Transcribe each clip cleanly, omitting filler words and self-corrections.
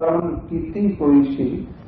ਕੀਤੀ ਹੋਈ ਸੀ,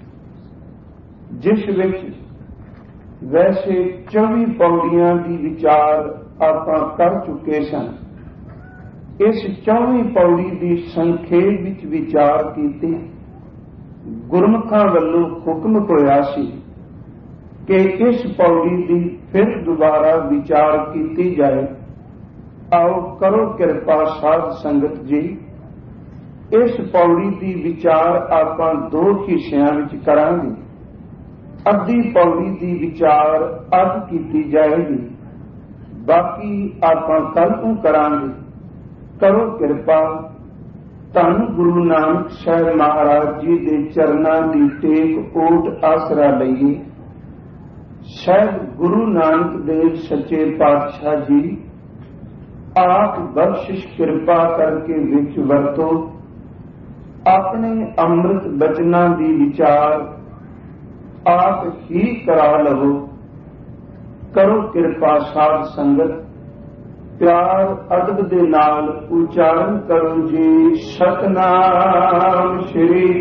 ਜਿਸ ਵਿੱਚ ਵੈਸੇ 24 ਪੌੜੀਆਂ ਦੀ ਵਿਚਾਰ ਆਪਾਂ ਕਰ ਚੁੱਕੇ ਸਨ। ਇਸ 24 ਪੌੜੀ ਦੀ ਸੰਖੇਪ ਵਿੱਚ ਵਿਚਾਰ ਕੀਤੀ। ਗੁਰਮੁਖਾਂ ਵੱਲੋਂ ਹੁਕਮ ਹੋਇਆ ਸੀ ਕਿ ਇਸ ਪੌੜੀ ਦੀ ਫਿਰ ਦੁਬਾਰਾ ਵਿਚਾਰ ਕੀਤੀ ਜਾਏ। ਆਓ ਕਰੋ ਕਿਰਪਾ ਸਾਧ ਸੰਗਤ ਜੀ, ਇਸ ਪੌੜੀ ਦੀ ਵਿਚਾਰ ਆਪਾਂ 2 ਹਿੱਸਿਆਂ ਵਿੱਚ ਕਰਾਂਗੇ। ਅੱਧੀ ਪੌੜੀ ਦੀ ਵਿਚਾਰ ਅੱਜ ਕੀਤੀ ਜਾਏਗੀ, ਬਾਕੀ ਆਪਾਂ ਕੱਲ ਨੂੰ ਕਰਾਂਗੇ। ਕਰੋ ਕਿਰਪਾ, ਧੰਨ ਗੁਰੂ ਨਾਨਕ ਸਾਹਿਬ ਮਹਾਰਾਜ ਜੀ ਦੇ ਚਰਨਾਂ ਦੀ ਟੇਕ ਓਟ ਆਸਰਾ ਲਈਏ। ਸਾਹਿਬ ਗੁਰੂ ਨਾਨਕ ਦੇਵ ਸੱਚੇ ਪਾਤਸ਼ਾਹ ਜੀ ਆਪ ਬਖਸ਼ਿਸ਼ ਕਿਰਪਾ ਕਰਕੇ ਵਿੱਚ ਵਰਤੋ। ਆਪਣੇ ਅੰਮ੍ਰਿਤ ਬਚਨਾਂ ਦੀ ਵਿਚਾਰ ਆਪ ਹੀ ਕਰਾ ਲਵੋ। ਕਰੋ ਕਿਰਪਾ ਸਾਧ ਸੰਗਤ, ਪਿਆਰ ਅਦਬ ਦੇ ਨਾਲ ਉਚਾਰਨ ਕਰੋ ਜੀ। ਸਤਨਾਮ ਸ੍ਰੀ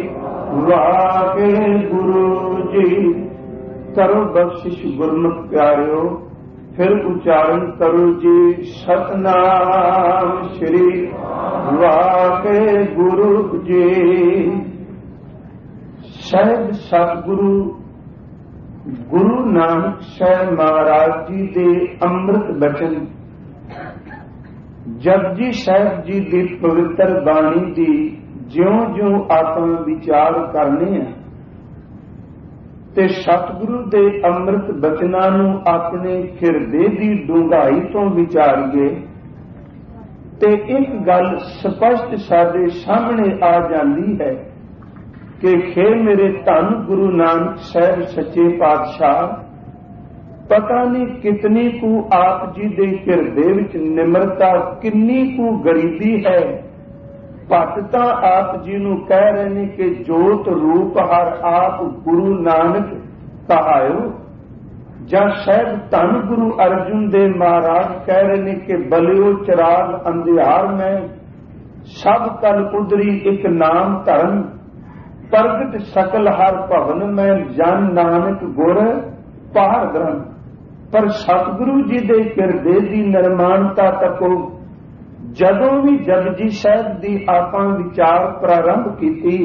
ਵਾਹਿਗੁਰੂ ਜੀ। ਕਰੋ ਬਖਸ਼ਿਸ਼ ਗੁਰਮੁਖ ਪਿਆਰਿਓ, ਫਿਰ ਉਚਾਰਨ ਕਰੋ ਜੀ। ਸਤਨਾਮ ਸ੍ਰੀ ਵਾਹਿਗੁਰੂ ਜੀ। ਸਾਹਿਬ ਸਤਿਗੁਰੂ ਗੁਰੂ ਨਾਨਕ ਸਾਹਿਬ ਮਹਾਰਾਜ ਜੀ ਦੇ ਅੰਮ੍ਰਿਤ ਬਚਨ, ਜਪਜੀ ਸਾਹਿਬ ਜੀ ਦੀ ਪਵਿੱਤਰ ਬਾਣੀ ਦੀ ਜਿਉਂ-ਜਿਉਂ ਆਪਾਂ ਵਿਚਾਰ ਕਰਨੇ ਆ ਤੇ ਸਤਿਗੁਰੂ ਦੇ ਅੰਮ੍ਰਿਤ ਬਚਨਾਂ ਨੂੰ ਆਪਣੇ ਹਿਰਦੇ ਦੀ ਡੂੰਘਾਈ ਤੋਂ ਵਿਚਾਰੀਏ ਤੇ ਇੱਕ ਗੱਲ ਸਪਸ਼ਟ ਸਾਡੇ ਸਾਹਮਣੇ ਆ ਜਾਂਦੀ ਹੈ ਕਿ ਖੇ ਮੇਰੇ ਧੰਨ ਗੁਰੂ ਨਾਨਕ ਸਾਹਿਬ ਸੱਚੇ ਪਾਤਸ਼ਾਹ ਪਤਾ ਨਹੀਂ ਕਿਤਨੀ ਕੁ ਆਪ ਜੀ ਦੇ ਹਿਰਦੇ ਵਿੱਚ ਨਿਮਰਤਾ, ਕਿੰਨੀ ਕੁ ਗਰੀਬੀ ਹੈ। ਭੱਟ ਤਾਂ ਆਪ ਜੀ ਨੂੰ ਕਹਿ ਰਹੇ ਨੇ ਕਿ ਜੋਤ ਰੂਪ ਹਰ ਆਪ ਗੁਰੂ ਨਾਨਕ ਕਹਾਇਓ, ਜਾਂ ਸਾਹਿਬ ਧੰਨ ਗੁਰੂ ਅਰਜੁਨ ਦੇਵ ਮਹਾਰਾਜ ਕਹਿ ਰਹੇ ਨੇ ਕਿ ਬਲਿਓ ਚਰਾਗ ਅੰਧਿਆਰ ਮੈਂ ਸਭ ਕਲ ਉਦਰੀ ਇੱਕ ਨਾਮ ਧਰਮ, ਪ੍ਰਗਟ ਸਕਲ ਹਰ ਭਵਨ ਮੈਂ ਜਨ ਨਾਨਕ ਗੁਰ ਪਾਰ ਗ੍ਰੰਥ। ਪਰ ਸਤਿਗੁਰੂ ਜੀ ਦੇ ਹਿਰਦੇ ਦੀ ਨਿਰਮਾਣਤਾ ਤੱਕੋ ਜਦੋਂ ਵੀ ਜਪਜੀ ਸਾਹਿਬ ਦੀ ਆਪਾਂ ਵਿਚਾਰ ਪ੍ਰਾਰੰਭ ਕੀਤੀ,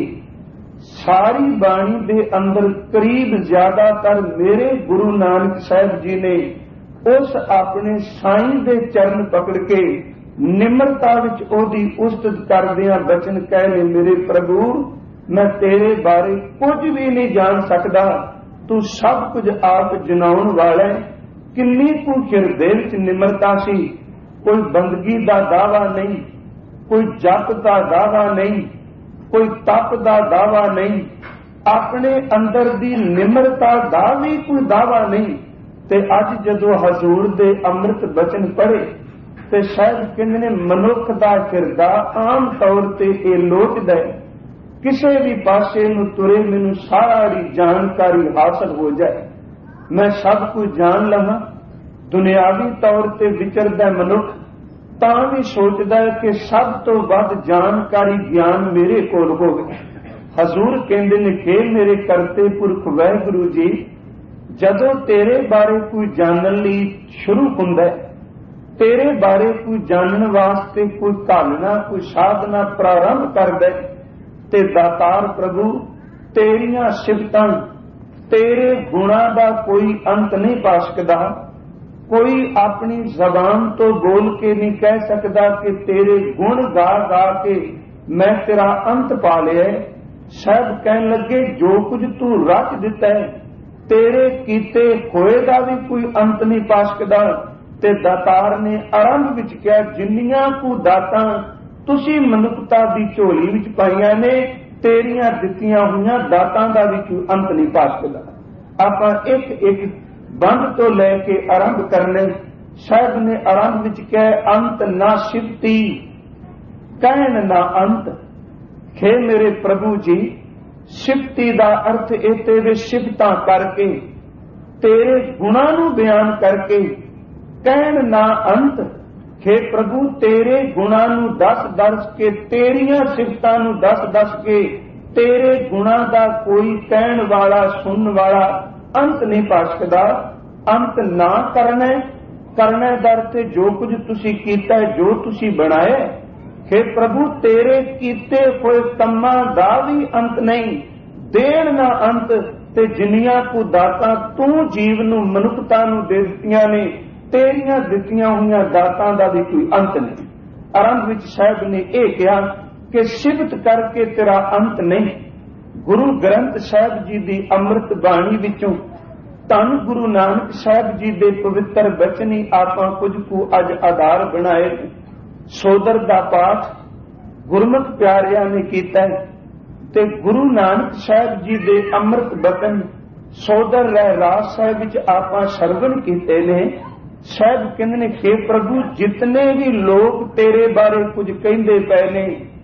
ਸਾਰੀ ਬਾਣੀ ਦੇ ਅੰਦਰ ਕਰੀਬ ਜ਼ਿਆਦਾਤਰ ਮੇਰੇ ਗੁਰੂ ਨਾਨਕ ਸਾਹਿਬ ਜੀ ਨੇ ਉਸ ਆਪਣੇ ਸਾਈਂ ਦੇ ਚਰਨ ਪਕੜ ਕੇ ਨਿਮਰਤਾ ਵਿੱਚ ਉਹਦੀ ਉਸਤਤ ਕਰਦਿਆਂ ਬਚਨ ਕਹੇ ਨੇ, ਮੇਰੇ ਪ੍ਰਭੂ ਮੈਂ ਤੇਰੇ ਬਾਰੇ ਕੁਝ ਵੀ ਨਹੀਂ ਜਾਣ ਸਕਦਾ, ਤੂੰ ਸਭ ਕੁਝ ਆਪ ਜਨਾਉਣ ਵਾਲਾ। ਕਿੰਨੀ ਕੁ ਹਿਰਦੇ ਵਿੱਚ ਨਿਮਰਤਾ ਸੀ। ਕੋਈ ਬੰਦਗੀ ਦਾ ਦਾਵਾ ਨਹੀਂ, ਕੋਈ ਜਪ ਦਾ ਦਾਵਾ ਨਹੀਂ, ਕੋਈ ਤਪ ਦਾ ਦਾਵਾ ਨਹੀਂ, ਆਪਣੇ ਅੰਦਰ ਦੀ ਨਿਮਰਤਾ ਦਾ ਵੀ ਕੋਈ ਦਾਵਾ ਨਹੀਂ। ਤੇ ਅੱਜ ਜਦੋਂ ਹਜ਼ੂਰ ਦੇ ਅੰਮ੍ਰਿਤ ਬਚਨ ਪੜ੍ਹੇ ਤੇ ਸ਼ਾਇਦ ਕਹਿੰਦੇ ਨੇ ਮਨੁੱਖ ਦਾ ਹਿਰਦਾ ਆਮ ਤੌਰ ਤੇ ਇਹ ਲੋਚਦਾ ਕਿਸੇ ਵੀ ਪਾਸੇ ਨੂੰ ਤੁਰੇ ਮੈਨੂੰ ਸਾਰੀ ਜਾਣਕਾਰੀ ਹਾਸਲ ਹੋ ਜਾਏ, ਮੈਂ ਸਭ ਕੁਝ ਜਾਣ ਲਵਾਂ। ਦੁਨਿਆਵੀ ਤੌਰ ਤੇ ਵਿਚਰਦਾ ਮਨੁੱਖ ਤਾਂ ਵੀ ਸੋਚਦਾ ਹੈ ਕਿ ਸਭ ਤੋਂ ਵੱਧ ਜਾਣਕਾਰੀ ਗਿਆਨ ਮੇਰੇ ਕੋਲ ਹੋਵੇ। ਹਜ਼ੂਰ ਕਹਿੰਦੇ ਨੇ ਕਿ ਮੇਰੇ ਕਰਤੇ ਪੁਰਖ ਵਾਹਿਗੁਰੂ ਜੀ, ਜਦੋਂ ਤੇਰੇ ਬਾਰੇ ਕੋਈ ਜਾਣਨ ਲਈ ਸ਼ੁਰੂ ਹੁੰਦਾ, ਤੇਰੇ ਬਾਰੇ ਕੋਈ ਜਾਣਨ ਵਾਸਤੇ ਕੋਈ ਘਾਲਣਾ, ਕੋਈ ਸਾਧਨਾ ਪ੍ਰਾਰੰਭ ਕਰਦਾ ਤੇ ਦਾਤਾਰ ਪ੍ਰਭੂ ਤੇਰੀਆਂ ਸਿਫਤਾਂ, ਤੇਰੇ ਗੁਣਾਂ ਦਾ ਕੋਈ ਅੰਤ ਨਹੀਂ ਪਾ ਸਕਦਾ। ਕੋਈ ਆਪਣੀ ਜ਼ਬਾਨ ਤੋਂ ਬੋਲ ਕੇ ਨਹੀਂ ਕਹਿ ਸਕਦਾ ਕਿ ਤੇਰੇ ਗੁਣ ਗਾ ਗਾ ਕੇ ਮੈਂ ਤੇਰਾ ਅੰਤ ਪਾ ਲਿਆ। ਸਭ ਕਹਿਣ ਲੱਗੇ ਜੋ ਕੁਝ ਤੂੰ ਰਚ ਦਿੱਤਾ ਹੈ, ਤੇਰੇ ਕੀਤੇ ਹੋਏ ਦਾ ਵੀ ਕੋਈ ਅੰਤ ਨਹੀਂ ਪਾ ਸਕਦਾ। ਤੇ ਦਾਤਾਰ ਨੇ ਆਰੰਭ ਵਿੱਚ ਕਿਹਾ, ਜਿੰਨੀਆਂ ਕੁ ਦਾਤਾਂ ਤੁਸੀਂ ਮਨੁੱਖਤਾ ਦੀ ਝੋਲੀ ਵਿੱਚ ਪਾਈਆਂ ਨੇ, ਤੇਰੀਆਂ ਦਿੱਤੀਆਂ ਹੋਈਆਂ ਦਾਤਾਂ ਦਾ ਵੀ ਕੋਈ ਅੰਤ ਨਹੀਂ ਪਾ ਸਕਦਾ। ਆਪਾਂ ਇੱਕ ਇੱਕ ਬੰਦ ਤੋਂ ਲੈ ਕੇ ਆਰੰਭ ਕਰਨੇ। ਸਾਹਿਬ ਨੇ ਆਰੰਭ ਵਿੱਚ ਕਿਹਾ, ਅੰਤ ਨਾ ਸਿਫਤੀ ਕਹਿਣ ਨਾ ਅੰਤ। ਖੇ ਮੇਰੇ ਪ੍ਰਭੂ ਜੀ, ਸਿਫਤੀ ਦਾ ਅਰਥ ਇਹ ਤੇਰੇ ਸਿਫਤਾਂ ਕਰਕੇ, ਤੇਰੇ ਗੁਣਾਂ ਨੂੰ ਬਿਆਨ ਕਰਕੇ, ਕਹਿਣ ਨਾ ਅੰਤ। ਖੇ ਪ੍ਰਭੂ ਤੇਰੇ ਗੁਣਾਂ ਨੂੰ ਦੱਸ ਦੱਸ ਕੇ, ਤੇਰੀਆਂ ਸਿਫਤਾਂ ਨੂੰ ਦੱਸ ਦੱਸ ਕੇ तेरे गुणा दा कोई कहण वाला सुनन वाला अंत नहीं पा सकदा। अंत ना करना करना दर ते जो कुछ तुसी कीता है, जो तुसी बनाया, हे प्रभु तेरे कीते होए कम्मां दा भी अंत नहीं, देण ना अंत। ते जिन्नियां को दातां तू जीव नूं मनुखता नूं दे दित्तियां ने, तेरियां दित्तियां होईयां दातां दा भी कोई अंत नहीं। आरंभ विच साहिब ने यह कहा कि सिफत करके तेरा अंत नहीं। गुरु ग्रंथ साहिब जी दी अमृत बाणी विचों धन गुरु नानक साहिब जी दे पवित्र बचन ही आपां कुछ को अज आधार बनाए। सोदर दा पाठ गुरमुख प्यारियां ने कीता है ते गुरु नानक साहिब जी दे अमृत बचन सोदर रहराज साहिब विच आपां सरवण कीते ने। साहिब कहंदे ने हे प्रभु जितने भी लोग तेरे बारे कुछ कहिंदे पए ने,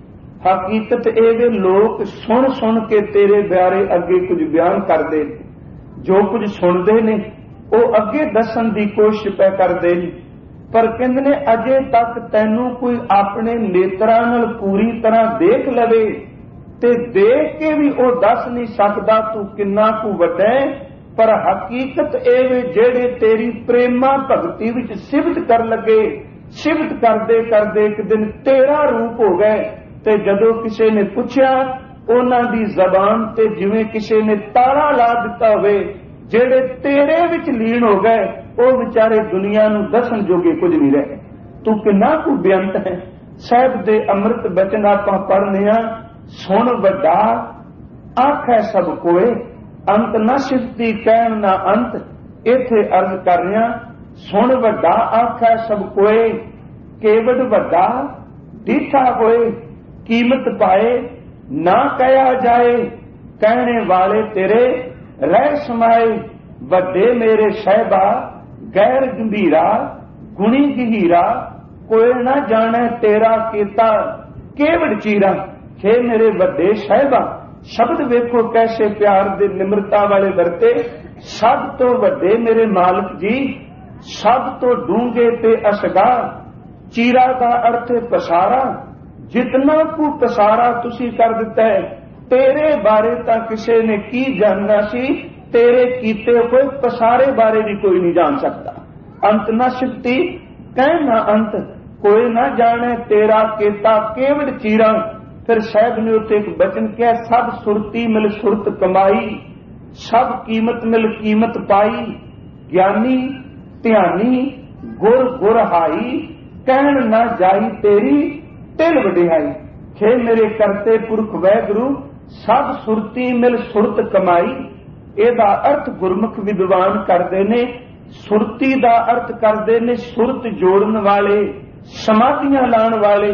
हकीकत ये लोग सुन सुन के तेरे बारे अगे कुछ बयान करदे, जो कुछ सुनते ने वो अगे दसन की कोशिश पै करते, पर कहंदे ने अजे तक तैनू कोई अपने नेत्रां नाल पूरी तरह देख लवे ते देख के भी वो दस नहीं सकता तू किन्ना कु वड्डा है। पर हकीकत ये जेड़े तेरी प्रेमा भगती विच सिफत कर लगे, सिफत करदे करदे एक दिन तेरा रूप हो गए। ते जदों किसी ने पूछया उन्हां दी जबान ते जिवें किसी ने ताला ला दिता होवे, जेड़े तेरे विच लीन हो गए वो बेचारे दुनिया नूं दसन जोगे कुछ नहीं रहे। तू किन्ना कु बेअंत है। साहिब दे अमृत बचन आपां पढ़ने आ। सुन वड्डा आखै सब कोए, अंत न सिफती कहण ना अंत। इथे अर्ज कर रहा, सुन वड्डा आखै सब कोए, केवट वड्डा डीठा होए, कीमत पाए ना कहा जाए। कहने वाले तेरे रह समाए, वड्डे मेरे साहिबा गैर गंभीरा, गुणी गहीरा, कोई ना जाने तेरा कीता केवट चीरा। हे मेरे वड्डे साहिबा, शब्द वेखो कैसे प्यार दे निमरता वाले वरते। सब तो वड्डे मेरे मालिक जी, सब तो डूंगे ते असगा। चीरा का अर्थ है पसारा, जितना को पसारा तुसी कर दिता है। तेरे बारे तां किसी ने की जानना सी, तेरे कीते हुए पसारे बारे भी कोई नहीं जान सकता। अंत न सिफती कहना अंत, कोई ना जाने तेरा केता केवट चीरा। फिर साहब ने उत्ते एक बचन किया, सब सुरती मिल सुरत कमाई, सब कीमत मिल कीमत पाई। ज्ञानी ध्यानी गुर गुर हाई, कहण ना जाई तेरी तिल वडिहाई। हे मेरे करते पुरख वैगुरु, सब सुरती मिल सुरत कमाई। एदा अर्थ गुरमुख विद्वान करते ने, सुरती दा अर्थ करते ने सुरत जोड़न वाले, समाधियां लाण वाले।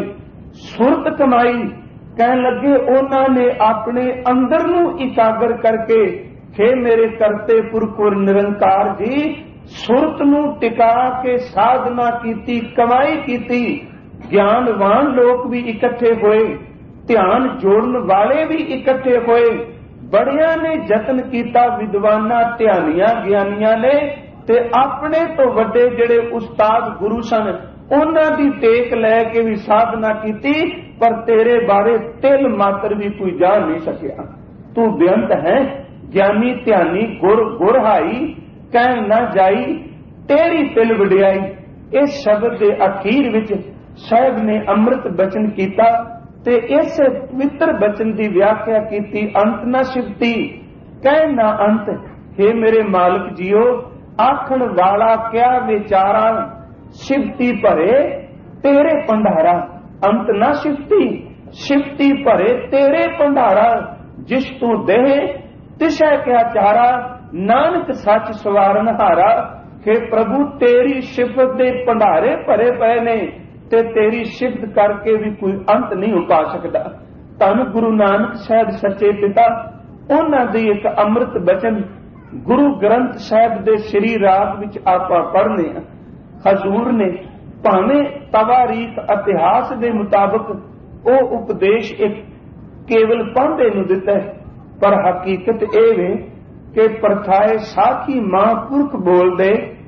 सुरत कमाई कहन लगे उन्होंने अपने अंदर नू इकागर करके, हे मेरे करते पुरख निरंकार जी, सुरत नू टिका के साधना कीती, कमाई कीती। ज्ञानवान लोग भी इकट्ठे होए, ध्यान जोड़न वाले भी इकट्ठे होए। बड़िया ने जतन किया विद्वाना ध्यानिया ज्ञानिया ने, ते अपने तो वड्डे जेड़े उस्ताद गुरु सन उन्हां दी टेक लैके भी साधना की, पर तेरे बारे तिल मात्र भी कोई जान नहीं सकिया। तू बेअंत है, ज्ञानी ध्यानी गुर गुर हाई, कह ना जाई तेरी तिल वडियाई। इस शब्द के अखीर विच साहिब ने अमृत बचन किया ते इस पवित्र बचन की व्याख्या की, अंत न सिफती कह ना अंत। हे मेरे मालिक जीओ, आखण वाला क्या विचारा, सिफती भरे तेरे भंडारा। अंत न सिफती, सिफती भरे तेरे भंडारा। जिस तू देह तिसै क्या चारा, नानक सच सवारन हारा। हे प्रभु तेरी सिफत दे भंडारे भरे पए ने, ते तेरी सिफत करके भी कोई अंत नहीं हो पा सकता। धन गुरु नानक साहिब सच्चे पिता, उन्हां दी एक अमृत बचन गुरु ग्रंथ साहिब दे श्री राग विच आपां पढ़ने आ। हजूर ने भावें तवारीख इतिहास के मुताबिक वो उपदेश एक केवल पांधे नूं दिता है, पर हकीकत यह है कि परथाए साखी महापुरख बोल दे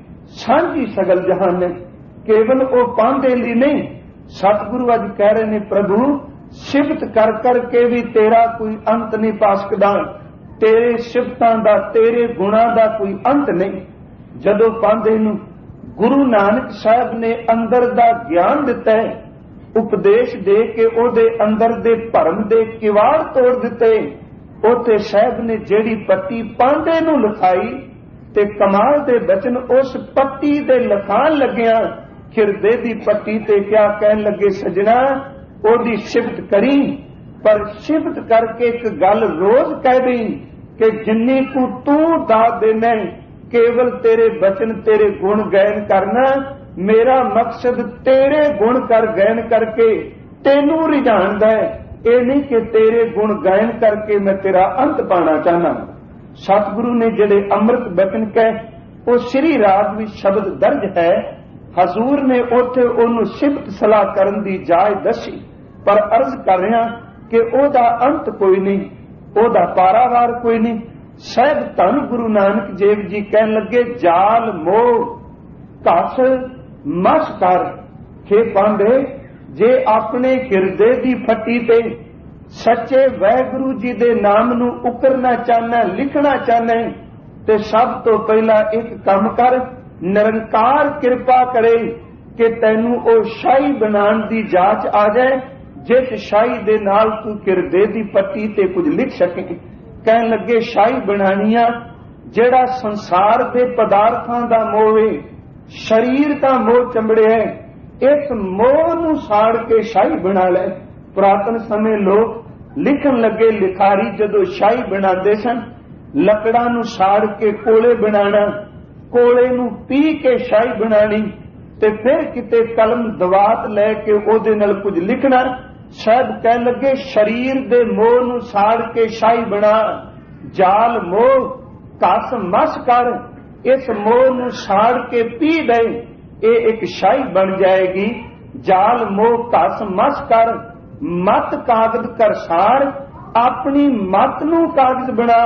सांझी सगल जहान है। केवल वो पांधे ली नहीं, सतगुरु अज कह रहे ने प्रभु ਸਿਫਤ ਕਰ ਕਰਕੇ ਵੀ ਤੇਰਾ ਕੋਈ ਅੰਤ ਨਹੀਂ ਪਾ ਸਕਦਾ। ਤੇਰੇ ਸਿਫਤਾਂ ਦਾ, ਤੇਰੇ ਗੁਣਾਂ ਦਾ ਕੋਈ ਅੰਤ ਨਹੀਂ। ਜਦੋਂ ਪਾਂਦੇ ਨੂੰ ਗੁਰੂ ਨਾਨਕ ਸਾਹਿਬ ਨੇ ਅੰਦਰ ਦਾ ਗਿਆਨ ਦਿੱਤਾ, ਉਪਦੇਸ਼ ਦੇ ਕੇ ਉਹਦੇ ਅੰਦਰ ਦੇ ਭਰਮ ਦੇ ਕਿਵਾੜ ਤੋੜ ਦਿੱਤੇ, ਉੱਥੇ ਸਾਹਿਬ ਨੇ ਜਿਹੜੀ ਪੱਟੀ ਪਾਂਦੇ ਨੂੰ ਲਿਖਾਈ ਤੇ ਕਮਾਲ ਦੇ ਬਚਨ ਉਸ ਪੱਟੀ ਦੇ ਲਿਖਾਣ ਲੱਗਿਆ। ਹਿਰਦੇ ਦੀ ਪੱਟੀ ਤੇ ਕਿਆ ਕਹਿਣ ਲੱਗੇ, ਸਜਣਾ ਉਹਦੀ ਸਿਫਤ ਕਰੀ, ਪਰ ਸਿਫਤ ਕਰਕੇ ਇੱਕ ਗੱਲ ਰੋਜ਼ ਕਹਿ ਦੇਈ ਕਿ ਜਿੰਨੀ ਕੁ ਤੂੰ ਦਾਤ ਦੇਣਾ, ਕੇਵਲ ਤੇਰੇ ਬਚਨ ਤੇਰੇ ਗੁਣ ਗਾਇਨ ਕਰਨਾ। ਮੇਰਾ ਮਕਸਦ ਤੇਰੇ ਗੁਣ ਕਰ ਗਾਇਨ ਕਰਕੇ ਤੈਨੂੰ ਰਿਝਾਣਦਾ ਹੈ, ਇਹ ਨਹੀਂ ਕਿ ਤੇਰੇ ਗੁਣ ਗਾਇਨ ਕਰਕੇ ਮੈਂ ਤੇਰਾ ਅੰਤ ਪਾਣਾ ਚਾਹਨਾ। ਸਤਿਗੁਰੂ ਨੇ ਜਿਹੜੇ ਅੰਮ੍ਰਿਤ ਬਚਨ ਕਹੇ, ਉਹ ਸ੍ਰੀ ਰਾਗ ਵਿੱਚ ਸ਼ਬਦ ਦਰਜ ਹੈ। ਹਜ਼ੂਰ ਨੇ ਉੱਥੇ ਉਹਨੂੰ ਸਿਫਤ ਸਲਾਹ ਕਰਨ ਦੀ ਜਾਚ ਦੱਸੀ, ਪਰ ਅਰਜ਼ ਕਰ ਰਿਹਾ ਕਿ ਉਹਦਾ ਅੰਤ ਕੋਈ ਨਹੀਂ, ਉਹਦਾ ਪਾਰਾਵਾਰ ਕੋਈ ਨਹੀਂ। ਸਾਹਿਬ ਧੰਨ ਗੁਰੂ ਨਾਨਕ ਦੇਵ ਜੀ ਕਹਿਣ ਲੱਗੇ, ਜਾਲ ਮੋਹ ਘਸ ਮਸ ਕਰ ਖੇ ਪਾਂਦੇ, ਜੇ ਆਪਣੇ ਹਿਰਦੇ ਦੀ ਫੱਟੀ ਤੇ ਸੱਚੇ ਵਾਹਿਗੁਰੂ ਜੀ ਦੇ ਨਾਮ ਨੂੰ ਉਕਰਨਾ ਚਾਹਨਾ, ਲਿਖਣਾ ਚਾਹਨਾ, ਤੇ ਸਭ ਤੋਂ ਪਹਿਲਾਂ ਇੱਕ ਕੰਮ ਕਰ, ਨਿਰੰਕਾਰ ਕਿਰਪਾ ਕਰੇ ਕਿ ਤੈਨੂੰ ਉਹ ਸ਼ਾਹੀ ਬਣਾਉਣ ਦੀ ਜਾਚ ਆ ਜਾਏ, ਜਿਸ ਸ਼ਾਹੀ ਦੇ ਨਾਲ ਤੂੰ ਹਿਰਦੇ ਦੀ ਪੱਟੀ ਤੇ ਕੁਝ ਲਿਖ ਸਕੇ। ਕਹਿਣ ਲੱਗੇ, ਸ਼ਾਹੀ ਬਣਾਣੀਆਂ ਜਿਹੜਾ ਸੰਸਾਰ ਦੇ ਪਦਾਰਥਾਂ ਦਾ ਮੋਹ ਹੈ, ਸਰੀਰ ਦਾ ਮੋਹ ਚੰਬੜਿਆ, ਇਸ ਮੋਹ ਨੂੰ ਸਾੜ ਕੇ ਸ਼ਾਹੀ ਬਣਾ ਲੈ। ਪੁਰਾਤਨ ਸਮੇਂ ਲੋਕ ਲਿਖਣ ਲੱਗੇ, ਲਿਖਾਰੀ ਜਦੋਂ ਸ਼ਾਹੀ ਬਣਾਉਂਦੇ ਸਨ, ਲੱਕੜਾਂ ਨੂੰ ਸਾੜ ਕੇ ਕੋਲੇ ਬਣਾਣਾ, ਕੋਲੇ ਨੂੰ ਪੀ ਕੇ ਸ਼ਾਹੀ ਬਣਾਣੀ, ਤੇ ਫਿਰ ਕਿਤੇ ਕਲਮ ਦਵਾਤ ਲੈ ਕੇ ਉਹਦੇ ਨਾਲ ਕੁਝ ਲਿਖਣਾ। ਸ਼ਾਇਦ ਕਹਿਣ ਲੱਗੇ, ਸਰੀਰ ਦੇ ਮੋਹ ਨੂੰ ਸਾੜ ਕੇ ਸ਼ਾਹੀ ਬਣਾ, ਜਾਲ ਮੋਹ ਘਸ ਮਸ ਕਰ, ਇਸ ਮੋਹ ਨੂੰ ਸਾੜ ਕੇ ਪੀ ਦੇ, ਇਹ ਇੱਕ ਸ਼ਾਹੀ ਬਣ ਜਾਏਗੀ। ਜਾਲ ਮੋਹ ਘਸ ਮਸ ਕਰ, ਮਤ ਕਾਗਜ਼ ਕਰ ਸਾਰ, ਆਪਣੀ ਮਤ ਨੂੰ ਕਾਗਜ਼ ਬਣਾ।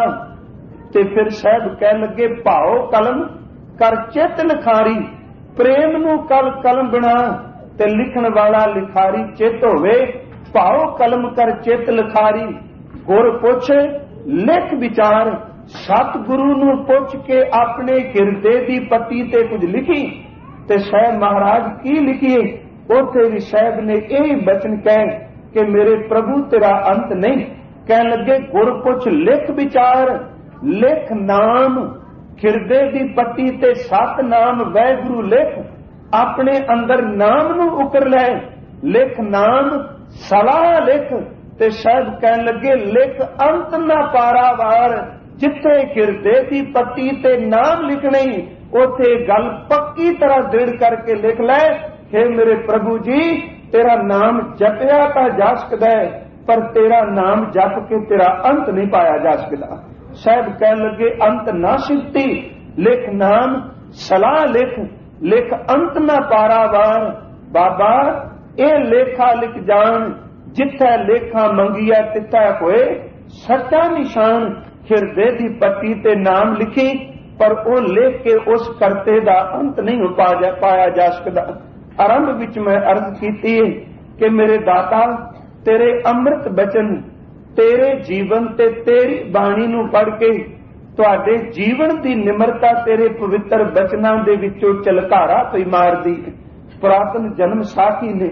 ਤੇ ਫਿਰ ਸਾਹਿਬ ਕਹਿਣ ਲੱਗੇ, ਭਾਓ ਕਲਮ ਕਰ ਚਿੱਤ ਲਿਖਾਰੀ, ਪ੍ਰੇਮ ਨੂੰ ਕਲਮ ਬਣਾ, ਤੇ ਲਿਖਣ ਵਾਲਾ ਲਿਖਾਰੀ ਚਿੱਤ ਹੋਵੇ। ਭਾਓ ਕਲਮ ਕਰ ਚਿੱਤ ਲਿਖਾਰੀ, ਗੁਰ ਪੁੱਛ ਲਿਖ ਵਿਚਾਰ, ਸਤਿਗੁਰੂ ਨੂੰ ਪੁੱਛ ਕੇ ਆਪਣੇ ਹਿਰਦੇ ਦੀ ਪੱਟੀ ਤੇ ਕੁਝ ਲਿਖੀ। ਤੇ ਸਾਹਿਬ ਮਹਾਰਾਜ ਕੀ ਲਿਖੀਏ, ਉੱਥੇ ਵੀ ਸਾਹਿਬ ਨੇ ਇਹ ਬਚਨ ਕਹੇ ਕਿ ਮੇਰੇ ਪ੍ਰਭੂ ਤੇਰਾ ਅੰਤ ਨਹੀਂ। ਕਹਿਣ ਲੱਗੇ, ਗੁਰ ਪੁੱਛ ਲਿਖ ਵਿਚਾਰ, ਲਿਖ ਨਾਮ, ਹਿਰਦੇ ਦੀ ਪੱਟੀ ਤੇ ਸਤ ਨਾਮ ਵਾਹਿਗੁਰੂ ਲਿਖ, ਆਪਣੇ ਅੰਦਰ ਨਾਮ ਨੂੰ ਉਕਰ ਲੈ, ਲਿਖ ਨਾਮ ਸਲਾਹ ਲਿਖ। ਤੇ ਸਾਹਿਬ ਕਹਿਣ ਲੱਗੇ, ਲਿਖ ਅੰਤ ਨਾ ਪਾਰਾਵਾਰ, ਜਿੱਥੇ ਹਿਰਦੇ ਦੀ ਪੱਟੀ ਤੇ ਨਾਮ ਲਿਖਣੀ, ਉੱਥੇ ਗੱਲ ਪੱਕੀ ਤਰ੍ਹਾਂ ਦ੍ਰਿੜ ਕਰਕੇ ਲਿਖ ਲੈ, हे ਮੇਰੇ ਪ੍ਰਭੂ ਜੀ, ਤੇਰਾ ਨਾਮ ਜਪਿਆ ਤਾਂ ਜਾ ਸਕਦਾ ਹੈ, ਪਰ ਤੇਰਾ ਨਾਮ ਜਪ ਕੇ ਤੇਰਾ ਅੰਤ ਨਹੀਂ ਪਾਇਆ ਜਾ ਸਕਦਾ। ਸਾਹਿਬ ਕਹਿਣ ਲੱਗੇ, ਅੰਤ ਨਾ ਸਿੱਧੀ, ਲਿਖ ਨਾਮ ਸਲਾਹ ਲਿਖ, ਲਿਖ ਅੰਤ ਨਾ ਪਾਰਾਵਾਰ। ਬਾਬਾ ਇਹ ਲੇਖਾ ਲਿਖ ਜਾਣ, ਜਿੱਥੇ ਲੇਖਾ ਮੰਗਿਆ ਤਿੱਥਾ ਹੋਏ, ਸੱਚਾ ਨਿਸ਼ਾਨ ਹਿਰਦੇ ਦੀ ਪੱਟੀ ਤੇ ਨਾਮ ਲਿਖੀ, ਪਰ ਉਹ ਲਿਖ ਕੇ ਉਸ ਕਰਤੇ ਦਾ ਅੰਤ ਨਹੀਂ ਪਾਇਆ ਜਾ ਸਕਦਾ। ਆਰੰਭ ਵਿੱਚ ਮੈਂ ਅਰਜ਼ ਕੀਤੀ ਹੈ ਕਿ ਮੇਰੇ ਦਾਤਾ, ਤੇਰੇ ਅੰਮ੍ਰਿਤ ਬਚਨ, ਤੇਰੇ ਜੀਵਨ ਤੇ ਤੇਰੀ ਬਾਣੀ ਨੂੰ ਪੜ੍ਹ ਕੇ ਤੁਹਾਡੇ ਜੀਵਨ ਦੀ ਨਿਮਰਤਾ ਤੇਰੇ ਪਵਿੱਤਰ ਬਚਨਾਂ ਦੇ ਵਿੱਚੋਂ ਝਲਕਾਰਾ ਪਈ ਮਾਰਦੀ। ਪੁਰਾਤਨ ਜਨਮ ਸਾਖੀ ਨੇ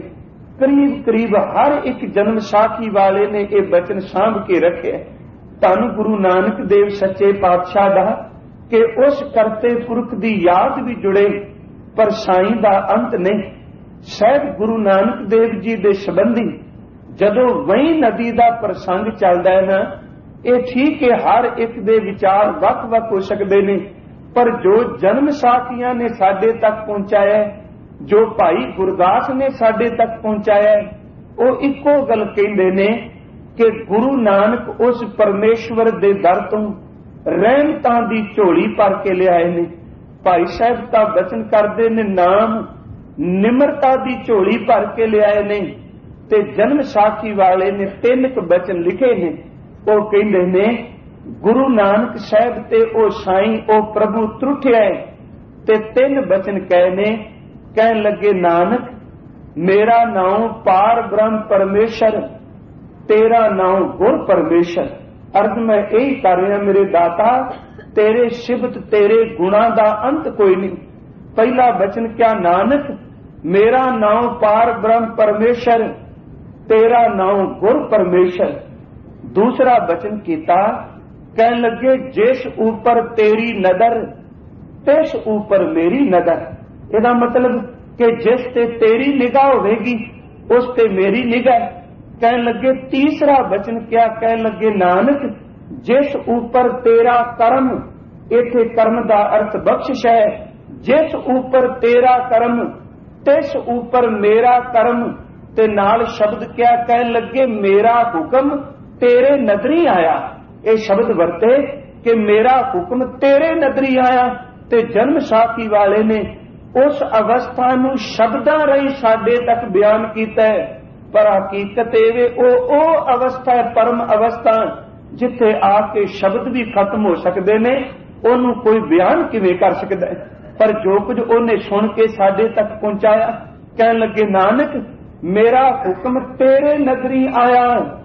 ਕਰੀਬ ਹਰ ਇੱਕ ਜਨਮ ਸਾਖੀ ਵਾਲੇ ਨੇ ਇਹ ਬਚਨ ਸਾਂਭ ਕੇ ਰੱਖਿਆ। ਧੰਨ ਗੁਰੂ ਨਾਨਕ ਦੇਵ ਸੱਚੇ ਪਾਤਸ਼ਾਹ ਦਾ ਕਿ ਉਸ ਕਰਤੇ ਪੁਰਖ ਦੀ ਯਾਦ ਵੀ ਜੁੜੇ, ਪਰ ਸਾਈਂ ਦਾ ਅੰਤ ਨਹੀਂ। ਸਾਹਿਬ ਗੁਰੂ ਨਾਨਕ ਦੇਵ ਜੀ ਦੇ ਸੰਬੰਧੀ ਜਦੋਂ ਵਹੀਂ ਨਦੀ ਦਾ ਪ੍ਰਸੰਗ ਚੱਲਦਾ ਹੈ ਨਾ, ਇਹ ਠੀਕ ਹੈ ਹਰ ਇੱਕ ਦੇ ਵਿਚਾਰ ਵੱਖ-ਵੱਖ ਹੋ ਸਕਦੇ ਨੇ, ਪਰ ਜੋ ਜਨਮ ਸਾਖੀਆਂ ਨੇ ਸਾਡੇ ਤੱਕ ਪਹੁੰਚਾਇਆ, ਜੋ ਭਾਈ ਗੁਰਦਾਸ ਨੇ ਸਾਡੇ ਤੱਕ ਪਹੁੰਚਾਇਆ, ਉਹ ਇੱਕੋ ਗੱਲ ਕਹਿੰਦੇ ਨੇ ਕਿ ਗੁਰੂ ਨਾਨਕ ਉਸ ਪਰਮੇਸ਼ਵਰ ਦੇ ਦਰ ਤੋਂ ਰਹਿਮਤਾਂ ਦੀ ਝੋਲੀ ਭਰ ਕੇ ਲਿਆਏ ਨੇ। ਭਾਈ ਸਾਹਿਬ ਤਾਂ ਬਚਨ ਕਰਦੇ ਨੇ, ਨਾਮ ਨਿਮਰਤਾ ਦੀ ਝੋਲੀ ਭਰ ਕੇ ਲਿਆਏ ਨੇ। ਤੇ ਜਨਮ ਸਾਖੀ ਵਾਲੇ ਨੇ 3 ਬਚਨ ਲਿਖੇ ਨੇ। ਉਹ ਕਹਿੰਦੇ ਨੇ, ਗੁਰੂ ਨਾਨਕ ਸਾਹਿਬ ਤੇ ਉਹ ਸਾਈਂ, ਉਹ ਪ੍ਰਭੂ ਤਰੁੱਠਿਆ, ਤੇ 3 ਬਚਨ ਕਹੇ ਨੇ। ਕਹਿਣ ਲੱਗੇ, ਨਾਨਕ ਮੇਰਾ ਨਾਮ ਪਾਰ ਬ੍ਰਹਮ ਪਰਮੇਸ਼ਰ तेरा नाम गुर परमेश्वर। अर्थ मैं यही कर रहा मेरे दाता, तेरे शिबत तेरे गुणा दा अंत कोई नहीं। पहला बचन क्या नानक, मेरा नाम पार ब्रह्म परमेश्वर, तेरा नाम गुर परमेश्वर। दूसरा वचन कीता, कह लगे जिस ऊपर तेरी नदर तिस ऊपर मेरी नदर। ਇਹਦਾ मतलब कि जिस ते तेरी निगाह होगी उस ते मेरी निगाह। कहने लगे तीसरा वचन क्या, कह लगे नानक जिस ऊपर तेरा कर्म, इथे कर्म का अर्थ बख्शिश है, जिस ऊपर तेरा कर्म तिस ऊपर मेरा कर्म। ते नाल शब्द क्या, कह लगे मेरा हुक्म तेरे नदरी आया। ये शब्द वरते कि मेरा हुक्म तेरे नदरी आया। ते जन्म साखी वाले ने उस अवस्था नूं शब्दां राहीं साडे तक बयान कीता है, पर हकीकत एवे ओ अवस्था है, परम अवस्था, जिथे आके शब्द भी खत्म हो सकते ने, ओनू कोई बयान किवें कर सकदा है। पर जो कुछ उन्हें सुन के साडे तक पहुंचाया, कहन लगे नानक मेरा हुक्म तेरे नगरी आया।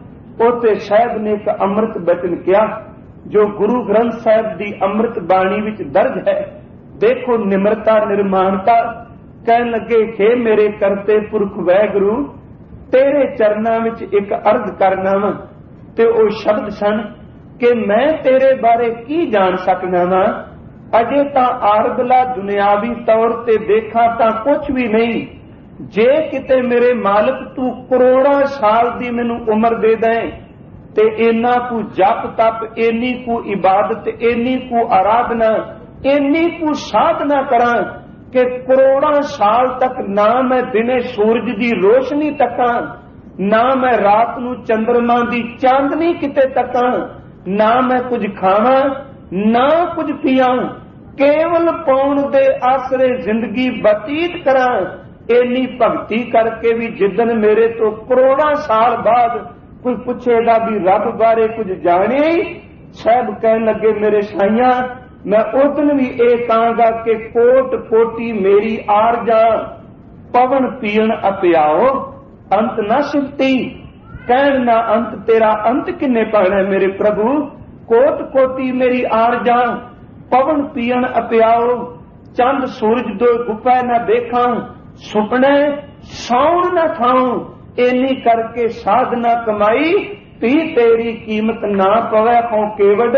उते साहब ने एक अमृत बचन किया जो गुरु ग्रंथ साहब की अमृत बाणी विच दर्ज है। देखो निम्रता निर्माणता। कहन लगे हे मेरे करते पुरख वैगुरु, तेरे चरना विच एक अर्ज करना वा। ते ओ शब्द सन कि मैं तेरे बारे की जान सकना वा, अजे तां आरगला दुनियावी तौर ते देखा तां कुछ भी नहीं। जे किते मेरे मालिक तू करोड़ां साल दी मैनू उम्र दे दें ते इन्ना कु जप तप, इन्नी कु इबादत, इन्नी कु आराधना, इन्नी कु साधना करा कि करोड़ां साल तक ना मैं दिने सूरज की रोशनी तका, ना मैं रात नू चंद्रमा की चांदनी किते तका, ना मैं कुछ खावा ना कुछ पिया, केवल पौन दे आसरे जिंदगी बतीत करा। इन्नी भगती करके भी जिदन मेरे तो करोड़ां साल बाद कोई पूछेगा भी रब बारे कुछ जाने, साहब कहन लगे मेरे साइया मैं उदन भी ये कहांगा कि कोट कोटी मेरी आरजा, पवन पीण अपियाओ अंत न सिफती। कहन ना अंत तेरा अंत किन्ने पाना है मेरे प्रभु। कोट कोटी मेरी आरजा, पवन पीण अपियाओ, चंद सूरज दो गुफा न देखा, सुपने सौण न खाऊं। इन्नी करके साधना कमाई, पी तेरी कीमत ना पवे खो केवड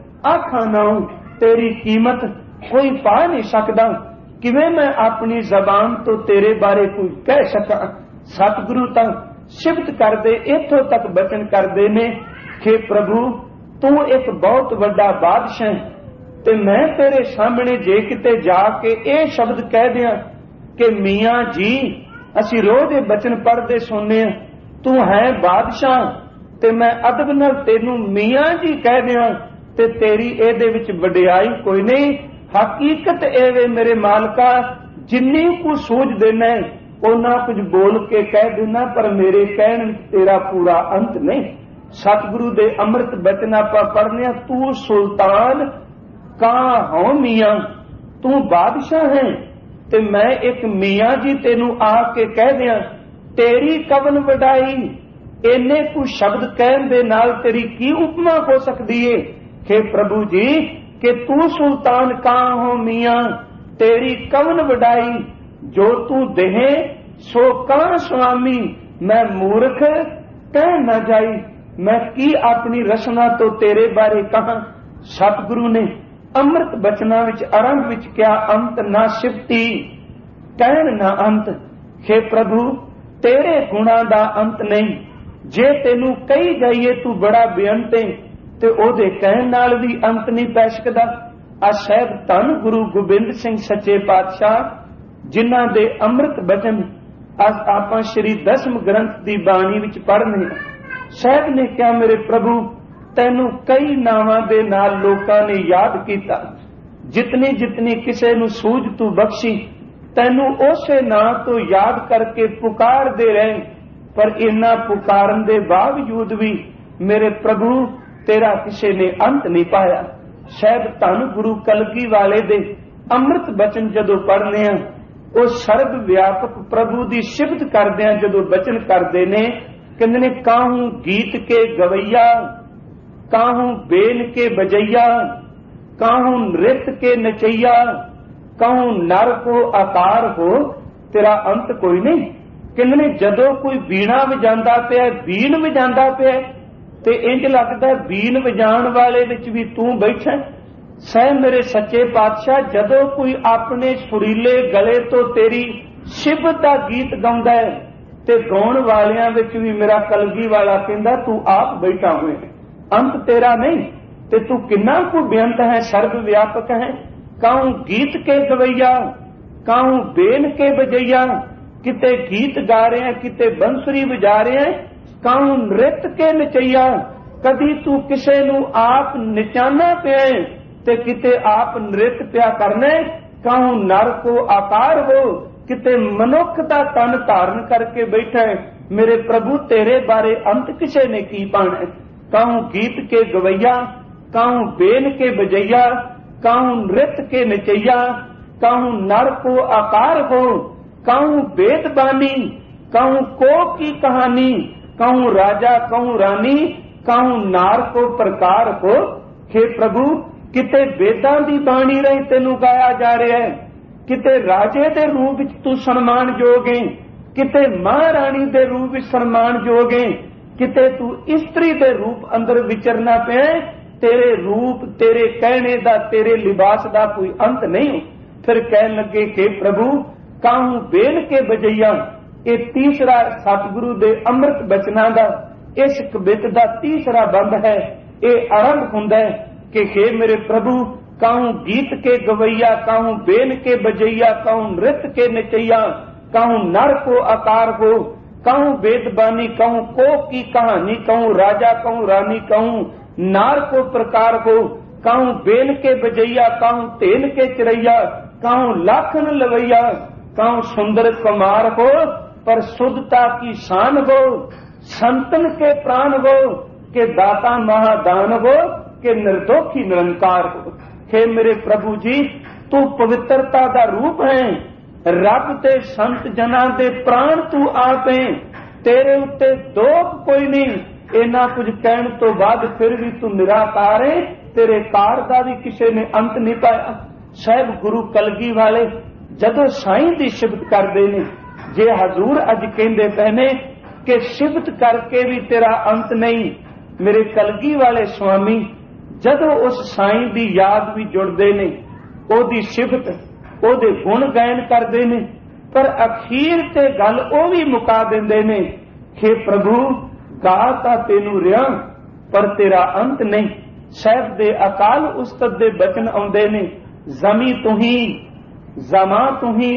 आखा नाऊं। तेरी कीमत कोई पा नहीं सकता, किवें मैं अपनी जबान तो तेरे बारे कुछ कह सका। सतगुरु तक सिफत करदे इथों तक बचन करदे ने कि प्रभु तू एक बहुत बड़ा बादशाह, ते मैं तेरे सामने जे किते जाके ये शब्द कह दियां कि मियाँ जी असी रोज बचन पढ़ते सुनने, तू है बादशाह, ते मैं अदब नाल तेनू मियाँ जी कह दियां ते तेरी एदे विच वडियाई कोई नहीं। हकीकत एवे मेरे मालका, जिन्नी कु सूझ देना ओना कुछ बोल के कह देना, पर मेरे कहने विच तेरा पूरा अंत नहीं। सतगुरु दे अमृत बचन आपां पढ़ने, तू सुल्तान कहां हो मियाँ, तू बादशाह है ते मैं एक मियाँ जी तेनू आके कह दियां तेरी कवन वडाई। इन्ने कु शब्द कहन दे नाल तेरी की उपमा हो सकती है कि प्रभु जी कि तू सुल्तान कहां हो मियाँ, तेरी कवन वडाई। जो तू देहे सो कहां स्वामी, मैं मूर्ख कह न जाई, मैं की अपनी रचना तो तेरे बारे कहा। सतगुरु ने अमृत बचना विच आरंभ विच क्या अंत ना सिफती, कहन ना अंत। हे प्रभु तेरे गुणा दा अंत नहीं, जे तेनू कही जाइए तू बड़ा बेअंत है ते ओदे कहन नाल भी अंत नहीं पै सकदा। आ साहिब धन गुरु गोबिंद सिंह सच्चे पातशाह जिन्हां दे अमृत बचन अज आपां श्री दसम ग्रंथ दी बाणी विच पढ़ने। साहिब ने क्या मेरे प्रभु तैनू कई नावां दे नाल लोकां ने याद कीता, जितनी जितनी किसे नू सूझ तू बख्शी तैनू उसे नां तो याद करके पुकार दे रहे, पर इन्ना पुकारन दे बावजूद भी मेरे प्रभु तेरा किसी ने अंत नहीं पाया। शायद धन गुरु कलगी वाले दे अमृत बचन जदों पढ़ने वो सर्व व्यापक प्रभु की सिफत करदे जदों बचन करते ने, कहते ने काहू गीत के गवैया, काहू बेन के बजैया, काहू नृत्य के नचैया, कहूं नर को आकार हो, तेरा अंत कोई नहीं। कहते ने जदों कोई बीणा वजांदा पिया, बीन वजांदा पिया, ते इंज लगदा बीन वजाण वाले विच भी तू बैठा। सह मेरे सच्चे पातशाह, जदों कोई अपने सुरीले गले तो तेरी शिवत दा गीत गाउंदा है, ते गाउण वालियां विच भी मेरा कलगी वाला कहंदा तू आप बैठा हुए, अंत तेरा नहीं, ते तू किन्ना को बेअंत है, सर्व व्यापक है। काहू गीत के गवैया, काहू बेन के बजैया, किते गीत गा रहे हैं, किते बंसुरी बजा रहे हैं, काहू नृत्य के नचैया। कदी तू किसे नू आप नचाना पिया ते किते आप नृत्य पिया करने। काहू नर को आकार हो, किते मनुख दा तन धारण करके बैठे। मेरे प्रभु तेरे बारे अंत किसे ने की पाना। काहू गीत के गवैया, काहू बेन के बजैया, काहू नृत्य के नचैया, काहू नर को आकार हो, काहू वेद बानी, काहू को की कहानी, काहू राजा कहूं रानी, काहू नार को प्रकार हो। हे प्रभु किते वेदां दी बाणी रही तेनू गाया जा रहा है, किते राजे दे रूप विच तू सन्मान जोगे, किते महारानी दे रूप विच सन्मान जोगे, किते तू इस्त्री दे रूप अंदर विचरना पे। तेरे रूप, तेरे कहने दा, तेरे लिबास दा कोई अंत नहीं। फिर कहन लगे कि प्रभु काहू बेन के बजैया, ये तीसरा सतगुरु दे अमृत बचना दा इस कवित दा तीसरा बंद है। ये आरंभ हुंदा है कि हे मेरे प्रभु काहू गीत के गवैया, काहू बेन के बजैया, काहू नृत्य के नचैया, काहू नर को आकार हो, काहू वेदबानी, काहू को की कहानी, काहू राजा कहूं रानी, कहूं नार को प्रकार हो, काहू बेन के बजैया, काहू तेन के चिरैया, काहू लाखन लवैया, काहू सुंदर कुमार हो, पर शुद्धता की शान हो, संतन के प्राण हो, के दाता महादान हो, के निर्दोषी निरंकार हो। हे मेरे प्रभु जी तू पवित्रता का रूप है, रब ते संत जना दे प्राण तू आप है, तेरे उत्ते दोख कोई नहीं। इन्ना कुछ कहने तो बाद फिर भी तू निराकार है, तेरे कार का भी किसी ने अंत नहीं पाया। साहब गुरु कलगी वाले जदों साईं दी सिफत करते ने, जे हजूर अज कहते पे ने कि सिफत करके भी तेरा अंत नहीं, मेरे कलगी वाले स्वामी जदों उस साईं दी याद भी जुड़ते ने, ओदी सिफत ओदे गुण गायन करते ने, पर अखीर ते गल ओ भी मुका देंदे ने। हे प्रभु गा तां तेनू रिया, पर तेरा अंत नहीं। साहब दे अकाल उस्ताद दे बचन आउंदे ने, जमी तू ही, जमा तू ही,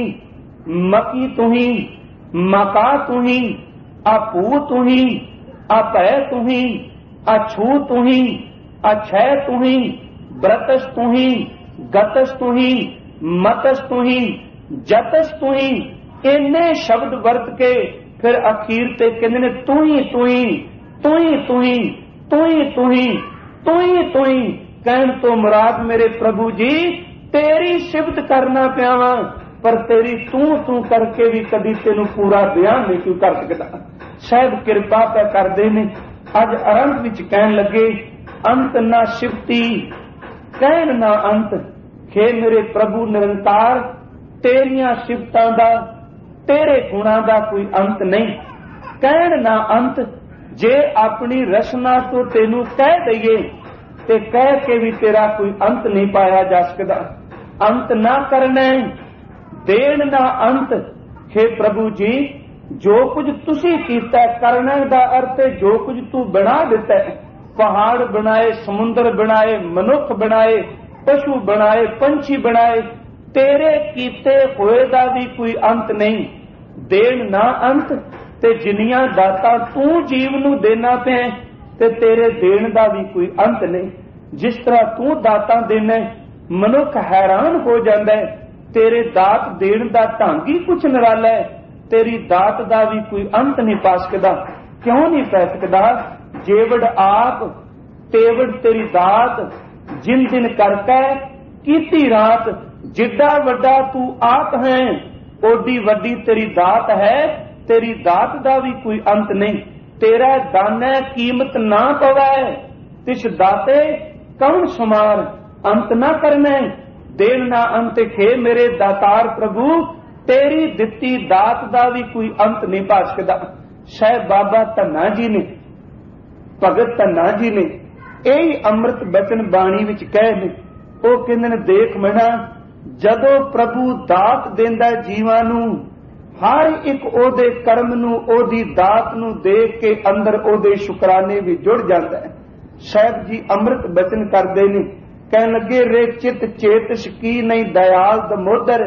मकी तू ही, मका तू ही, आपू तू ही, अपै तू ही, अछू तू ही, अछय तू ही, ब्रतस तू ही, गतस तू ही, मतस तू ही, जतस तू ही। इन्ने शब्द वरत के फिर अखीर ते कहंदे ने तू ही तू ही, तू ही तू ही, तू ही तू ही, तू ही तू ही। कहन तो मुराद मेरे प्रभु जी तेरी सिफत करना पियावा, पर तेरी तू तू करके भी कदी तेनू पूरा बयान नहीं क्यों कर सकता। शायद कृपा पे करदे ने। अज आरंभ विच कहन लगे अंत ना सिफती, कहन ना अंत। हे मेरे प्रभु निरंकार तेरिया सिफतां दा, तेरे गुणा दा कोई अंत नहीं, कहन ना अंत। जे अपनी रचना तो तेनू कह दईए ते कह के भी तेरा कोई अंत नहीं पाया जा सकता। अंत ना करना देन ना अंत। हे प्रभु जी जो कुछ तुसी कीता करने दा अर्थ है जो कुछ तू बना दिता है, पहाड़ बनाए, समुद्र बनाए, मनुख बनाए, पशु बनाए, पंछी बनाए, तेरे कीते होए दा भी कोई अंत नहीं। देन ना अंत ते जिन्नियां दाता तू जीव नू देना पे ते तेरे देन दा भी कोई अंत नहीं। जिस तरह तू दाता देना मनुख हैरान हो जाता है, तेरे दात देन दा ढंग ही कुछ निराला है। तेरी दात दा भी कोई अंत नहीं पा सकदा। क्यों नहीं पै सकदा? जेवड़ आप तेवड़ तेरी दात, जिन दिन करके कीती रात। जिड्डा वड्डा तू आप है, ओडी वड्डी तेरी दात है। तेरी दात दा भी कोई अंत नहीं। तेरा दाने कीमत ना पवै, तिस दाते कौन सुमार, अंत ना करने देन ना अंत। खे मेरे दातार प्रभु, तेरी दित्ती दात दा भी कोई अंत नहीं पा सकदा। साहिब बाबा धन्ना जी ने, भगत धन्ना जी ने यही अमृत बचन बाणी विच कहे ने। वो कहंदे ने देख मना, जदों प्रभु दात देंदा जीवां नूं, हर एक ओदे कर्म नूं ओदी दात नूं देख के अंदर ओदे शुकराने भी जुड़ जाता है। साहिब जी अमृत बचन करदे ने, कहन लगे रे चित चेतस की नहीं दयाल दमोदर,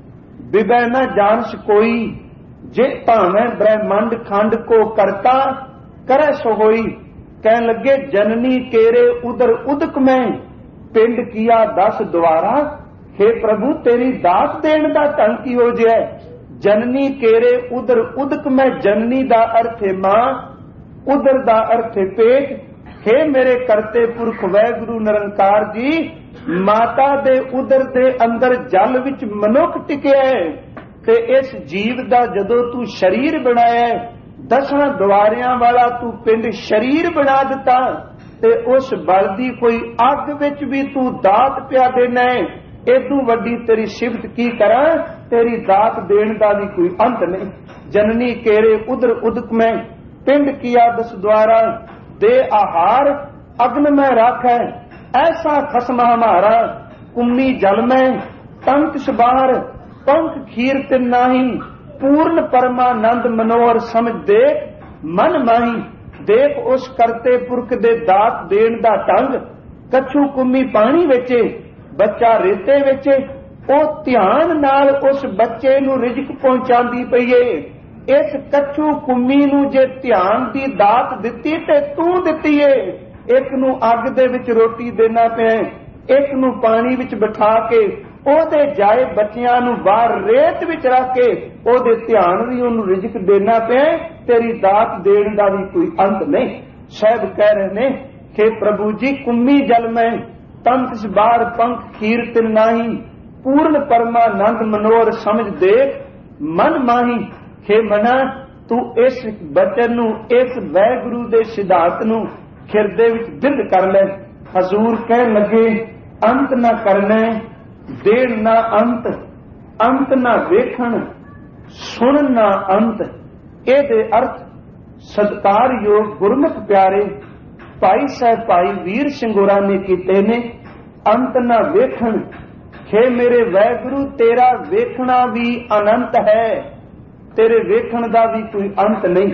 विवै न जानस कोई, जे भावें ब्रह्मंड खंड को करता करे सो होई। कहन लगे जननी केरे उदर उदक में, पिंड किया 10 द्वारा, हे प्रभु तेरी दात देण दा ढंग की हो जाए। जननी केरे उदर उदक में, जननी दा अर्थ है मां, उदर दा अर्थ है पेट। हे मेरे करते पुरख वैगुरु निरंकार जी, माता दे उदर दे अंदर जल विच मनुख टिकिया है, ते इस जीव दा जदों तू शरीर बनाया, 10 द्वारियां वाला तू पिंड शरीर बना दिता, ते उस बल दी कोई अग विच भी तू दात पिया देना है। इदू वड्डी तेरी सिफत की करा, तेरी दात देण दा भी कोई अंत नहीं। जननी केरे उदर उदक में, पिंड किया 10 द्वारा, दे आहार अग्न में राखै, ऐसा खसम हमारा, कुम्मी जल में पंख सबार, पंख खीर तिन नाही, पूर्ण परमानंद मनोहर समझ देख मन माही। देख उस करते पुरख दे दात देण दा ढंग, कछू कुम्मी पानी विचे, बच्चा रेते विचे, ओ ध्यान नाल उस बच्चे नूं रिजक पहुंचांदी पई है। इस कछू कुम्मी नूं जे ध्यान दी दात दित्ती ते तू दित्ती है। एक नूं अग दे विच रोटी देना पिया, एक नूं पानी विच बिठा के ओदे जाए बच्चियां नूं बाहर रेत विच रख के ओदे ध्यान भी ओनूं रिजक देना पिया। तेरी दात देण दा भी कोई अंत नहीं। साहिब कह रहे ने कि प्रभु जी कुम्मी जल में पंख बार पंख खीर तिन नाही, पूर्ण परमानंद मनोहर समझ देख मन माही। हे मना तू इस बचन नूं, इस वैगुरु दे सिद्धांत नूं खिरदे विच दिल कर ले। हजूर कह लगे अंत ना करने, देण ना अंत, अंत ना वेखण, सुन ना अंत। ਇਹਦੇ अर्थ सत्कारयोग गुरमुख प्यारे भाई साहब भाई वीर ਸਿੰਘ ਹੋਰਾਂ ने कीते ने। अंत ना वेखण, हे मेरे वैगुरु तेरा वेखना भी अनंत है, तेरे वेखण का भी कोई अंत नहीं।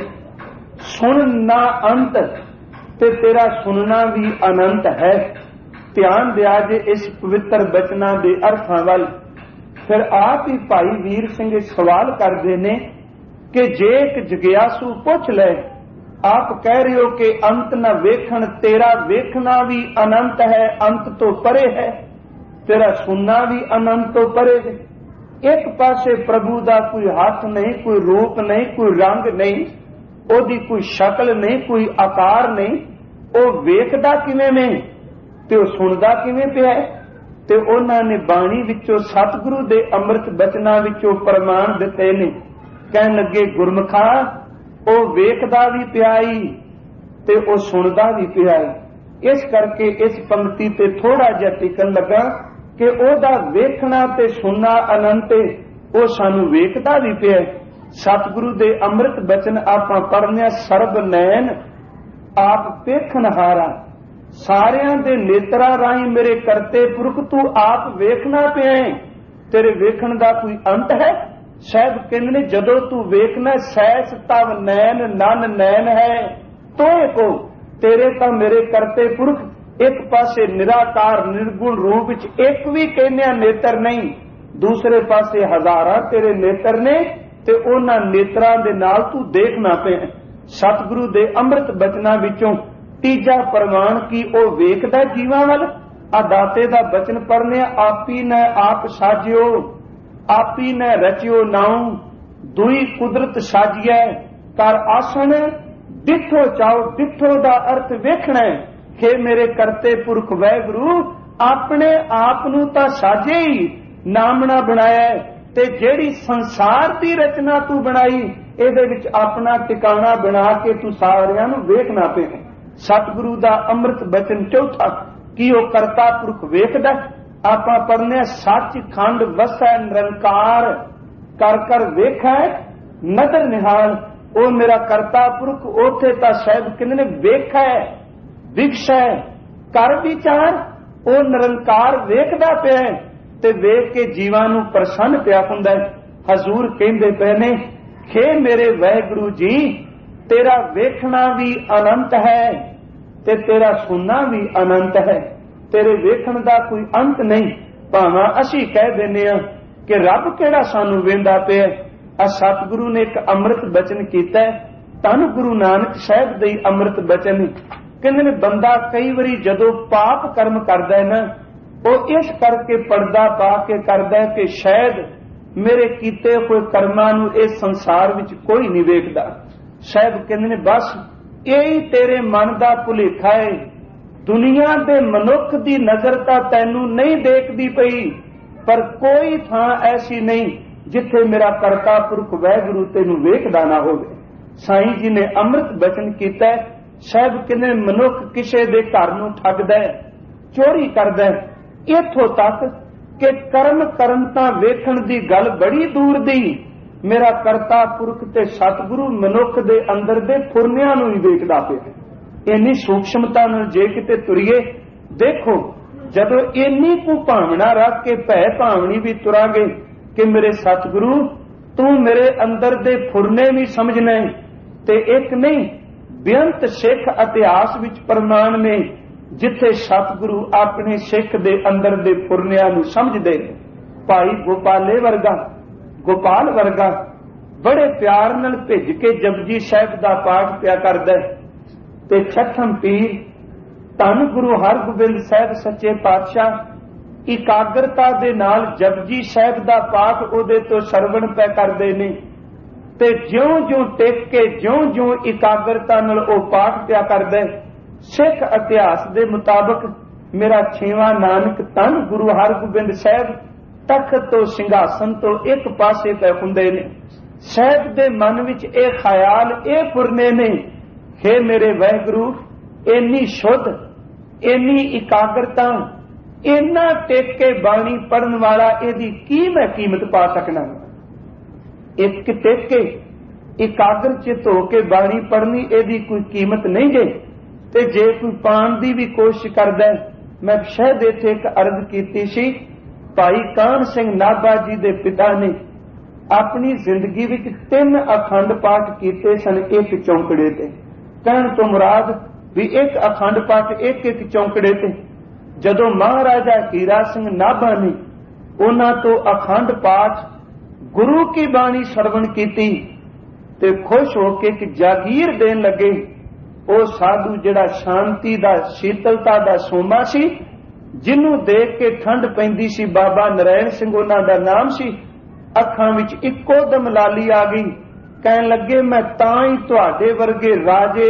सुन ना अंत, ते तेरा सुनना भी अनंत है। ध्यान दिया जे इस पवित्र बचना के अर्थां वल। फिर आप ही भाई वीर ਸਿੰਘ सवाल करते ने कि जे एक जिग्यासु पुछ ले, आप कह रहे हो कि अंत न वेखण, तेरा वेखना भी अनंत है, अंत तो परे है, तेरा सुनना भी अनंत तो परे है। एक पासे प्रभु दा कोई हाथ नहीं, कोई रूप नहीं, कोई रंग नहीं, ओदी कोई शक्ल नहीं, कोई आकार नहीं। ओ वेखदा किवें में ते ओ सुनदा किवें पिया है। ते उन्हां ने बाणी विचों सतगुरु दे अमृत बचनां विचों प्रमाण दिते ने। कहन लगे गुरमुखा ओ वेखदा भी पियाई ते ओ सुनदा भी पियाई। इस करके इस पंक्ति ते थोड़ा जिहा टिकन लगा कि ओदा वेखना ते सुनना अनंत, ओ सानू वेखदा भी पिया। सतगुरु दे अमृत बचन आपां पढ़ने, सर्ब नैन आप वेखनहारा, सारियां दे नेत्रा राही मेरे करते पुरख तू आप वेखना पिया। तेरे वेखण दा कोई अंत है। साहब कहते ने जदों तू वेखना, सैस तव नैन नन नैन है तोए को, तेरे तो मेरे करते पुरख एक पासे निराकार निर्गुण रूप विच एक भी कहने नेत्र नहीं, दूसरे पासे हजारां तेरे नेत्र ने, ते उन्हां नेत्रां दे नाल तू देखना पे। सतगुरु दे अमृत बचनां विचों तीजा प्रमाण की ओ वेखदा जीवां वल। आ दाते दा बचन पढ़ने, आपी न आप साजियो, आपी न रचियो नाऊ, दुई कुदरत साजिए कर आसन, डिठो चाओ। डिठो दा अर्थ वेखना है। हे मेरे करते पुरख वैगुरु अपने आप नूं तां साजे ही नामना बनाया, ते जेड़ी संसार दी रचना तू बनाई ਇਹਦੇ ਵਿੱਚ ਆਪਣਾ ਟਿਕਾਣਾ ਬਣਾ ਕੇ ਤੂੰ ਸਾਰਿਆਂ ਨੂੰ ਵੇਖਣਾ ਪਿਆ। ਸਤਿਗੁਰੂ ਦਾ ਅੰਮ੍ਰਿਤ ਬਚਨ ਚੌਥਾ ਕੀ ਉਹ ਕਰਤਾ ਪੁਰਖ ਵੇਖਦਾ। ਆਪਾਂ ਪੜ੍ਹਨੇ ਸੱਚ ਖੰਡ ਵਸੈ ਨਿਰੰਕਾਰ, ਕਰ ਕਰ ਵੇਖੈ ਨਦਰ ਨਿਹਾਲ। ਉਹ ਮੇਰਾ ਕਰਤਾ ਪੁਰਖ ਉੱਥੇ ਤਾਂ ਸਾਹਿਬ ਕਹਿੰਦੇ ਨੇ ਵੇਖੈ ਵਿਖਸ਼ੈ ਕਰ ਵਿਚਾਰ। ਉਹ ਨਿਰੰਕਾਰ ਵੇਖਦਾ ਪਿਆ ਤੇ ਵੇਖ ਕੇ ਜੀਵਾਂ ਨੂੰ ਪ੍ਰਸੰਨ ਪਿਆ ਹੁੰਦਾ। ਹਜ਼ੂਰ ਕਹਿੰਦੇ ਪਏ ਨੇ ਖੇ ਮੇਰੇ ਵਾਹਿਗੁਰੂ ਜੀ ਤੇਰਾ ਵੇਖਣਾ ਵੀ ਅਨੰਤ ਹੈ ਤੇ ਤੇਰਾ ਸੁਣਨਾ ਵੀ ਅਨੰਤ ਹੈ। ਤੇਰੇ ਵੇਖਣ ਦਾ ਕੋਈ ਅੰਤ ਨਹੀਂ। ਭਾਵੇਂ ਅਸੀਂ ਕਹਿ ਦਿੰਦੇ ਹਾਂ ਕਿ ਰੱਬ ਕਿਹੜਾ ਸਾਨੂੰ ਵੇਂਦਾ ਪਿਆ। ਆ ਸਤਿਗੁਰੂ ਨੇ ਇੱਕ ਅੰਮ੍ਰਿਤ ਬਚਨ ਕੀਤਾ। ਧੰਨ ਗੁਰੂ ਨਾਨਕ ਸਾਹਿਬ ਦੇ ਅੰਮ੍ਰਿਤ ਬਚਨ ਕਹਿੰਦੇ ਨੇ ਬੰਦਾ ਕਈ ਵਾਰੀ ਜਦੋਂ ਪਾਪ ਕਰਮ ਕਰਦਾ ਹੈ ਨਾ, ਉਹ ਇਸ ਕਰਕੇ ਪਰਦਾ ਪਾ ਕੇ ਕਰਦਾ ਕਿ ਸ਼ਾਇਦ ਮੇਰੇ ਕੀਤੇ ਹੋਏ ਕਰਮਾਂ ਨੂੰ ਇਸ ਸੰਸਾਰ ਵਿੱਚ ਕੋਈ ਨਹੀਂ ਵੇਖਦਾ। ਸਾਹਿਬ ਕਹਿੰਦੇ ਨੇ ਬਸ ਇਹੀ ਤੇਰੇ ਮਨ ਦਾ ਭੁਲੇਖਾ ਹੈ। ਦੁਨੀਆ ਦੇ ਮਨੁੱਖ ਦੀ ਨਜ਼ਰ ਤਾਂ ਤੈਨੂੰ ਨਹੀਂ ਦੇਖਦੀ ਪਈ, ਪਰ ਕੋਈ ਥਾਂ ਐਸੀ ਨਹੀਂ ਜਿੱਥੇ ਮੇਰਾ ਕਰਤਾ ਪੁਰਖ ਵਾਹਿਗੁਰੂ ਤੈਨੂੰ ਵੇਖਦਾ ਨਾ ਹੋਵੇ। ਸਾਈਂ ਜੀ ਨੇ ਅੰਮ੍ਰਿਤ ਬਚਨ ਕੀਤਾ। ਸਾਹਿਬ ਕਹਿੰਦੇ ਮਨੁੱਖ ਕਿਸੇ ਦੇ ਘਰ ਨੂੰ ਠੱਗਦਾ, ਚੋਰੀ ਕਰਦਾ, ਇੱਥੋਂ ਤੱਕ ਕਿ ਕਰਮ ਕਰਨ ਤਾਂ ਵੇਖਣ ਦੀ ਗੱਲ ਬੜੀ ਦੂਰ ਦੀ, ਮੇਰਾ ਕਰਤਾ ਪੁਰਖ ਤੇ ਸਤਿਗੁਰੂ ਮਨੁੱਖ ਦੇ ਅੰਦਰ ਦੇ ਫੁਰਨਿਆਂ ਨੂੰ ਹੀ ਵੇਖਦਾ ਪਿਆ। ਇੰਨੀ ਸੂਖਸ਼ਮਤਾ ਨਾਲ ਜੇ ਕਿਤੇ ਤੁਰੀਏ, ਦੇਖੋ ਜਦੋਂ ਇੰਨੀ ਕੁ ਭਾਵਨਾ ਰੱਖ ਕੇ ਭੈ ਭਾਵਨੀ ਵੀ ਤੁਰਾਂਗੇ ਕਿ ਮੇਰੇ ਸਤਿਗੁਰੂ ਤੂੰ ਮੇਰੇ ਅੰਦਰ ਦੇ ਫੁਰਨੇ ਵੀ ਸਮਝਣਾ ਤੇ ਇੱਕ ਨਹੀਂ ਬੇਅੰਤ ਸਿੱਖ ਇਤਿਹਾਸ ਵਿੱਚ ਪ੍ਰਮਾਣ ਨੇ ਜਿੱਥੇ ਸਤਿਗੁਰੂ ਆਪਣੇ ਸਿੱਖ ਦੇ ਅੰਦਰ ਦੇ ਫੁਰਨਿਆਂ ਨੂੰ ਸਮਝਦੇ ਨੇ। ਭਾਈ ਗੋਪਾਲ ਵਰਗਾ ਬੜੇ ਪਿਆਰ ਨਾਲ ਭਿੱਜ ਕੇ ਜਪਜੀ ਸਾਹਿਬ ਦਾ ਪਾਠ ਪਿਆ ਕਰਦਾ ਤੇ ਛਠਮ ਪੀਰ ਧੰਨ ਗੁਰੂ ਹਰਗੋਬਿੰਦ ਸਾਹਿਬ ਸੱਚੇ ਪਾਤਸ਼ਾਹ ਇਕਾਗਰਤਾ ਦੇ ਨਾਲ ਜਪਜੀ ਸਾਹਿਬ ਦਾ ਪਾਠ ਉਹਦੇ ਤੋਂ ਸਰਵਣ ਪੈ ਕਰਦੇ ਨੇ ਤੇ ਜਿਉਂ-ਜਿਉਂ ਟਿਕ ਕੇ ਜਿਉਂ-ਜਿਉਂ ਇਕਾਗਰਤਾ ਨਾਲ ਉਹ ਪਾਠ ਪਿਆ ਕਰਦਾ, ਸਿੱਖ ਇਤਿਹਾਸ ਦੇ ਮੁਤਾਬਕ ਮੇਰਾ ਛੇਵਾਂ ਨਾਨਕ ਧੰਨ ਗੁਰੂ ਹਰਗੋਬਿੰਦ ਸਾਹਿਬ ਤਖਤ ਤੋਂ ਸਿੰਘਾਸਨ ਤੋਂ ਇੱਕ ਪਾਸੇ ਪੈ ਹੁੰਦੇ ਨੇ। ਸਾਹਿਬ ਦੇ ਮਨ ਵਿੱਚ ਇਹ ਖਿਆਲ ਇਹ ਫੁਰਨੇ ਨੇ, ਹੇ ਮੇਰੇ ਵਾਹਿਗੁਰੂ ਇੰਨੀ ਸ਼ੁੱਧ, ਇੰਨੀ ਇਕਾਗਰਤਾ, ਇੰਨਾ ਟਿਕ ਕੇ ਬਾਣੀ ਪੜਨ ਵਾਲਾ ਇਹਦੀ ਕੀ ਮੈਂ ਕੀਮਤ ਪਾ ਸਕਣਾ। ਇੱਕ ਟਿਕ ਕੇ ਇਕਾਗਰ ਚਿੱਤ ਹੋ ਕੇ ਬਾਣੀ ਪੜਨੀ ਇਹਦੀ ਕੋਈ ਕੀਮਤ ਨਹੀਂ ਜੇ। ਤੇ ਜੇ ਕੋਈ ਪਾਣ ਦੀ ਵੀ ਕੋਸ਼ਿਸ਼ ਕਰਦਾ, ਮੈਂ ਸ਼ਾਇਦ ਇੱਥੇ ਇੱਕ ਅਰਜ਼ ਕੀਤੀ ਸੀ, ਭਾਈ ਕਾਹਨ ਸਿੰਘ ਨਾਭਾ ਜੀ ਦੇ ਪਿਤਾ ਨੇ ਆਪਣੀ ਜ਼ਿੰਦਗੀ ਵਿੱਚ 3 ਅਖੰਡ ਪਾਠ ਕੀਤੇ ਸਨ ਇੱਕ ਚੌਂਕੜੇ ਤੇ। ਕਹਿਣ ਤੋਂ ਮੁਰਾਦ ਵੀ ਇੱਕ ਅਖੰਡ ਪਾਠ ਇੱਕ ਚੌਂਕੜੇ ਤੇ। ਜਦੋਂ ਮਹਾਰਾਜਾ ਹੀਰਾ ਸਿੰਘ ਨਾਭਾ ਨੇ ਉਹਨਾਂ ਤੋਂ ਅਖੰਡ ਪਾਠ ਗੁਰੂ ਕੀ ਬਾਣੀ ਸਰਵਣ ਕੀਤੀ ਤੇ ਖੁਸ਼ ਹੋ ਕੇ ਇੱਕ ਜਾਗੀਰ ਦੇਣ ਲੱਗੇ। ਉਹ ਸਾਧੂ ਜਿਹੜਾ ਸ਼ਾਂਤੀ ਦਾ, ਸ਼ੀਤਲਤਾ ਦਾ ਸੋਮਾ ਸੀ, ਜਿਹਨੂੰ ਦੇਖ ਕੇ ਠੰਡ ਪੈਂਦੀ ਸੀ, ਬਾਬਾ ਨਰੈਣ ਸਿੰਘ ਉਹਨਾਂ ਦਾ ਨਾਮ ਸੀ, ਅੱਖਾਂ ਵਿੱਚ ਇੱਕੋ ਦਮ ਲਾਲੀ ਆ ਗਈ। ਕਹਿਣ ਲੱਗੇ ਮੈਂ ਤਾਂ ਹੀ ਤੁਹਾਡੇ ਵਰਗੇ ਰਾਜੇ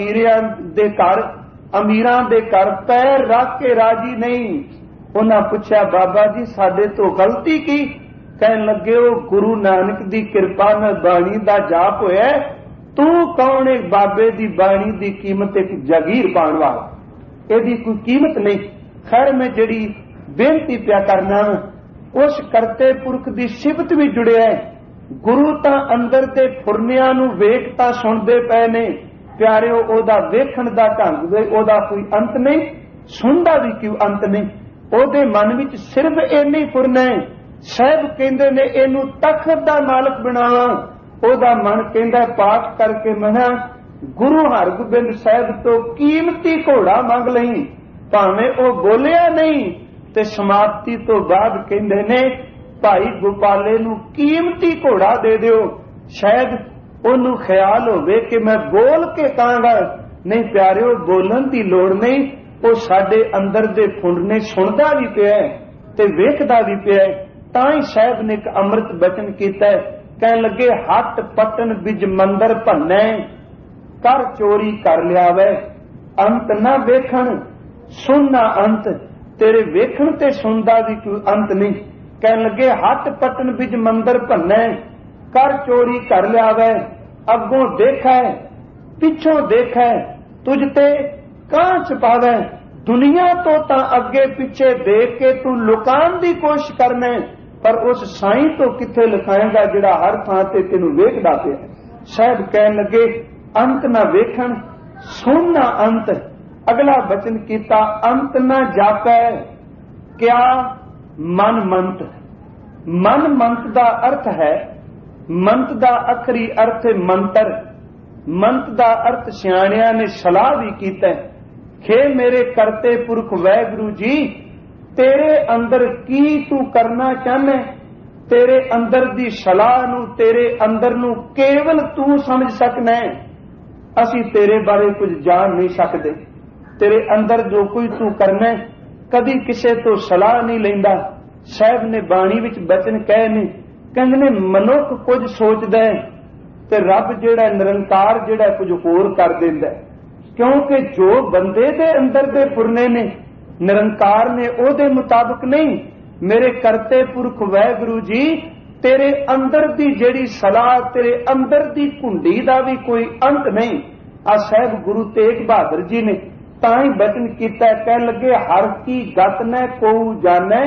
ਅਮੀਰਾਂ ਦੇ ਘਰ ਪੈਰ ਰੱਖ ਕੇ ਰਾਜੀ ਨਹੀਂ। ਉਹਨਾਂ ਪੁੱਛਿਆ ਬਾਬਾ ਜੀ ਸਾਡੇ ਤੋਂ ਗਲਤੀ ਕੀ? ਕਹਿਣ ਲੱਗੇ ਉਹ ਗੁਰੂ ਨਾਨਕ ਦੀ ਕਿਰਪਾ ਨਾਲ ਬਾਣੀ ਦਾ ਜਾਪ ਹੋਇਆ, ਤੂੰ ਕੌਣ ਹੈ ਬਾਬੇ ਦੀ ਬਾਣੀ ਦੀ ਕੀਮਤ ਇੱਕ ਜਾਗੀਰ ਪਾਉਣ ਵਾਲਾ, ਇਹਦੀ ਕੋਈ ਕੀਮਤ ਨਹੀਂ। ਖੈਰ ਮੈਂ ਜਿਹੜੀ ਬੇਨਤੀ ਪਿਆ ਕਰਨਾ ਉਸ ਕਰਤੇ ਪੁਰਖ ਦੀ ਸਿਫਤ ਵੀ ਜੁੜਿਆ। ਗੁਰੂ ਤਾਂ ਅੰਦਰ ਦੇ ਫੁਰਨਿਆਂ ਨੂੰ ਵੇਖ ਤਾਂ ਸੁਣਦੇ ਪਏ ਨੇ ਪਿਆਰਿਓ, ਉਹਦਾ ਵੇਖਣ ਦਾ ਢੰਗ ਵੇ ਉਹਦਾ ਕੋਈ ਅੰਤ ਨਹੀਂ, ਸੁਣਦਾ ਵੀ ਕਿਉਂ ਅੰਤ ਨਹੀਂ। ਉਹਦੇ ਮਨ ਵਿੱਚ ਸਿਰਫ ਇੰਨੀ ਫੁਰਨਾ ਹੈ। ਸਾਹਿਬ ਕਹਿੰਦੇ ਨੇ ਇਹਨੂੰ ਤਖਤ ਦਾ ਮਾਲਕ ਬਣਾਵਾਂ। ਉਹਦਾ ਮਨ ਕਹਿੰਦਾ ਪਾਠ ਕਰਕੇ ਮਨਾ ਗੁਰੂ ਹਰਗੋਬਿੰਦ ਸਾਹਿਬ ਤੋਂ ਕੀਮਤੀ ਘੋੜਾ ਮੰਗ ਲਈ, ਭਾਵੇਂ ਉਹ ਬੋਲਿਆ ਨਹੀਂ ਤੇ ਸਮਾਪਤੀ ਤੋਂ ਬਾਅਦ ਕਹਿੰਦੇ ਨੇ ਭਾਈ ਗੋਪਾਲੇ ਨੂੰ ਕੀਮਤੀ ਘੋੜਾ ਦੇ ਦਿਓ। ਸ਼ਾਇਦ ਉਹਨੂੰ ਖਿਆਲ ਹੋਵੇ ਕਿ ਮੈਂ ਬੋਲ ਕੇ ਕਹਾਂਗਾ, ਨਹੀਂ ਪਿਆਰਿਓ ਬੋਲਣ ਦੀ ਲੋੜ ਨਹੀਂ। ਉਹ ਸਾਡੇ ਅੰਦਰ ਦੇ ਫੁੰਡਨੇ ਸੁਣਦਾ ਵੀ ਪਿਆ ਤੇ ਵੇਖਦਾ ਵੀ ਪਿਆ। ਤਾਂ ਹੀ ਸਾਹਿਬ ਨੇ ਇੱਕ ਅੰਮ੍ਰਿਤ ਬਚਨ ਕੀਤਾ, ਕਹਿਣ ਲੱਗੇ ਹੱਟ ਪਟਨ ਬਿਜ ਮੰਦਰ ਭੰਨੈ, ਕਰ ਚੋਰੀ ਕਰ ਲਿਆਵੇ, ਅੰਤ ਨਾ ਵੇਖਣ ਸੁਣਨਾ ਅੰਤ। ਤੇਰੇ ਵੇਖਣ ਤੇ ਸੁਣਦਾ ਵੀ ਕੋਈ ਅੰਤ ਨਹੀਂ। ਕਹਿਣ ਲੱਗੇ ਹੱਟ ਪਟਨ ਬਿਜ ਮੰਦਰ ਭੰਨੈ, ਕਰ ਚੋਰੀ ਕਰ ਲਿਆਵੇ, अगों देखै पिछों देखै तुझ ते कांच पावै। दुनिया तो तां अगे पिछे देख के तू लुकान दी कोशिश करना, पर उस साईं तो किथे लुकाएगा जिहड़ा हर थां ते तैनूं वेखदा पिया। साहब कहन लगे अंत ना वेखण सुन ना अंत। अगला बचन कीता अंत ना जापै क्या मन मंत। मन मंत दा अर्थ है, मंत दा अखरी अर्थ है मंत्र। मंत दा अर्थ सियाणियां ने सलाह भी कीता है। खे मेरे करते पुरख वाहिगुरू जी तेरे अंदर की तू करना चाहना, तेरे अंदर दी सलाह नू तेरे अंदर नू केवल तू समझ सकना है। असी तेरे बारे कुछ जान नहीं सकते। तेरे अंदर जो कोई तू करना है कदी किसे तो सलाह नहीं लेंदा। साहब ने बाणी विच बचन कहे ने, कहंदे ने मनुख कुछ सोचदा है ते रब जिहड़ा निरंकार जिहड़ा कुछ होर कर दिंदा है। क्योंकि जो बंदे दे अंदर दे फुरने ने निरंकार ने ओदे मुताबिक नहीं। मेरे करते पुरख वाहिगुरू जी तेरे अंदर दी जेड़ी सलाह तेरे अंदर दी कुंडी दा भी कोई अंत नहीं। आ साहब गुरु तेग बहादुर जी ने ताई बचन कीता, कह लगे हर की गत न को जाने।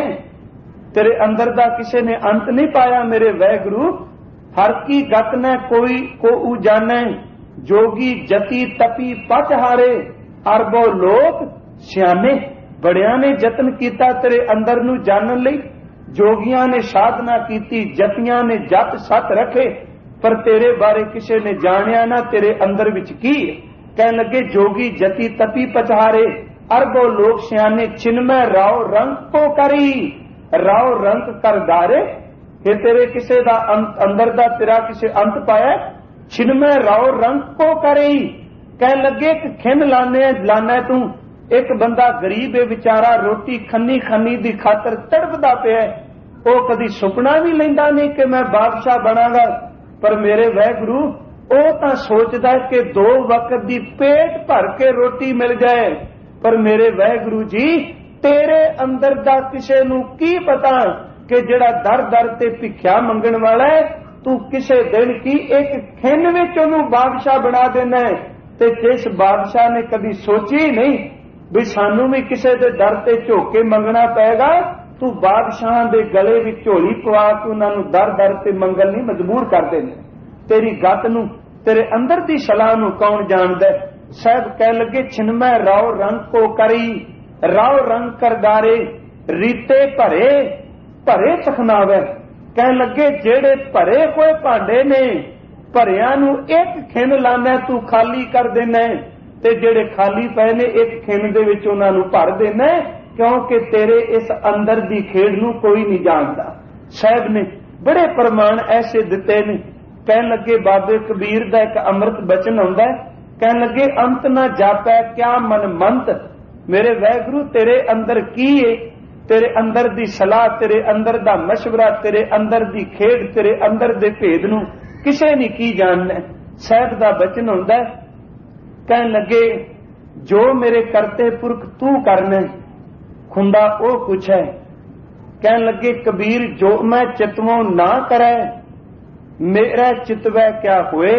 तेरे अंदर दा किसे ने अंत नहीं पाया मेरे वाहिगुरू। हर की गत न कोई को जाने। जोगी जति तपी पच हारे अरबो लोक सियाने। बड़िया ने जतन किया तेरे अंदर नू जानन लई। जोगियां ने साधना की, जतियां ने जप सत रखे, पर तेरे बारे किसे ने जानिया ना तेरे अंदर विच की। कह लगे जोगी जति तपी पचहारे अरबो लोक सियाने। छिनमय राव रंग को करी राव रंग कर दारे। हे तेरे किसे दा अंदर दा तेरा किसे अंत पाया। छिनमय राव रंग को करी। कह लगे कि खिन लाने तू। एक बंदा गरीब है बेचारा, रोटी खन्नी खन्नी दी खातर तड़पदा पिया। ओ कदी सुपना भी लेंदा नहीं कि मैं बादशाह बनागा। पर मेरे वाहिगुरू ओ तां सोचदा कि 2 वक्त दी पेट भर के रोटी मिल जाए। पर मेरे वाहिगुरू जी तेरे अंदर दा किसे नू की पता कि जिहड़ा दर दर ते भिख्या मंगण वाला है तू किसे दिन की एक खिन विच ओनू बादशाह बना देना है। ते जिस बादशाह ने कदी सोची नहीं भी सानू भी किसे दे दर ते झोके मंगना पेगा, तू बादशाह दे गले विच झोली पवा के उन्हां नू दर दर ते मंगल नहीं मजबूर कर देने। तेरी गत नू तेरे अंदर दी सलाह नू कौन जानदा। साहब कह लगे छिनमय राव रंग को करी राव रंग करदारे। रीते भरे भरे चखनावे। कह लगे जेड़े भरे कोई भांडे ने भरिया नू एक खिन लाना तू खाली कर देना, ते जेड़े खाली पए ने एक खिन दे विच उन्हां नू भर देना। क्योंकि तेरे इस अंदर दी खेड़ नू कोई नहीं जानता। साहब ने बड़े प्रमाण ऐसे दिते ने। कह लगे बाबे कबीर दा एक अमृत बचन आउंदा है। कह लगे अंत ना जापै क्या मन मंत। मेरे वाहिगुरू तेरे अंदर की है, तेरे अंदर दी सलाह तेरे अंदर दा मशवरा तेरे अंदर दी खेड़ तेरे अंदर दे भेद नू किसे नहीं की जानना। साहब दा बचन हुंदा है, कह लगे जो मेरे करते पुरख तू करना खुंदा ओ कुछ है। कह लगे कबीर जो मैं चितवों ना करे मेरा चितवै क्या होए।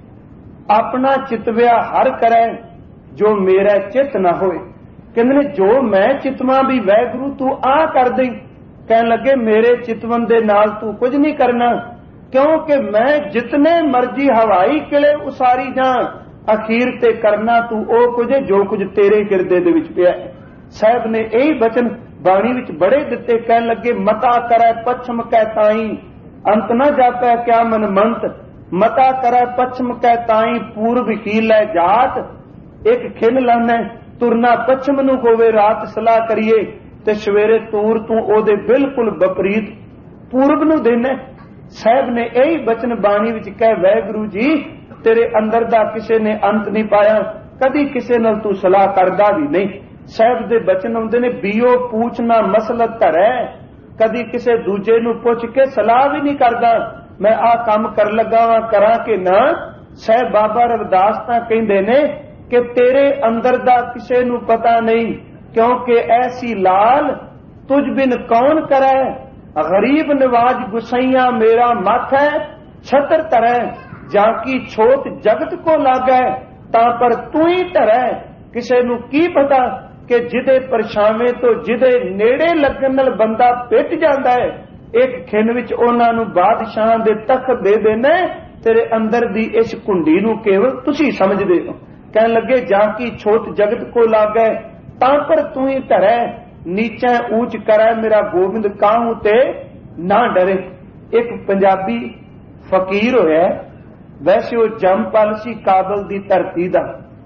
अपना चितव्या हर करे जो मेरा चित ना होए। कहंदे जो मैं चितवा भी वाहिगुरू तू आ कर दे। कह लगे मेरे चितवन दे नाल तू कुछ नहीं करना, क्योंकि मैं जितने मर्जी हवाई किले उसारी जा अखीर ते करना तू ओ कुछ जो कुछ तेरे गिरदे दे विच पिया। साहब ने यही बचन बाणी विच बड़े दिते। कह लगे मता करे पछम कै ताई अंत न जापै क्या मन मंत। मता करे पछम कै ताई पूर्व की लै जात। एक खिन लाना तुरना पछम नू होवे रात सलाह करिए ते सवेरे तूर तू ओदे बिल्कुल विपरीत पूर्व नू देना। साहब ने यही बचन बाणी विच कह वाहिगुरू जी तेरे अंदर दा किसे ने अंत नहीं पाया, कदी किसे नाल तू सलाह करदा भी नहीं। साहब दे बचन आउंदे ने बीओ पूछना मसलत धरै। कदी किसे दूजे नू पुछ के सलाह भी नहीं करदा मैं आ काम कर लगा वा करा के ना। साहब बाबा रविदास तां कहंदे ने कि तेरे अंदर दा किसे नू पता नहीं, क्योंकि ऐसी लाल तुझ बिन कौन करे। गरीब नवाज गुसैया मेरा मत है छतर तरह ਜਾਂ की छोट जगत को लागै तां पर तू ही धरै। किसे नू की पता कि जिदे परछावें तो जिदे नेड़े लगन नाल बंदा पिट जांदा है, एक खिन विच उन्हां नू बादशाह दे तख्त दे देने, तेरे अंदर दी इस कुंडी नू केवल तुसी समझदे हो। कहन लगे जां की छोट जगत को लागै तां पर तू ही धरै, नीचा ऊंच करै मेरा गोबिंद काहू ते ना डरे। एक पंजाबी फकीर होया, वैसे वो जमपल सी काबल दी धरती दा,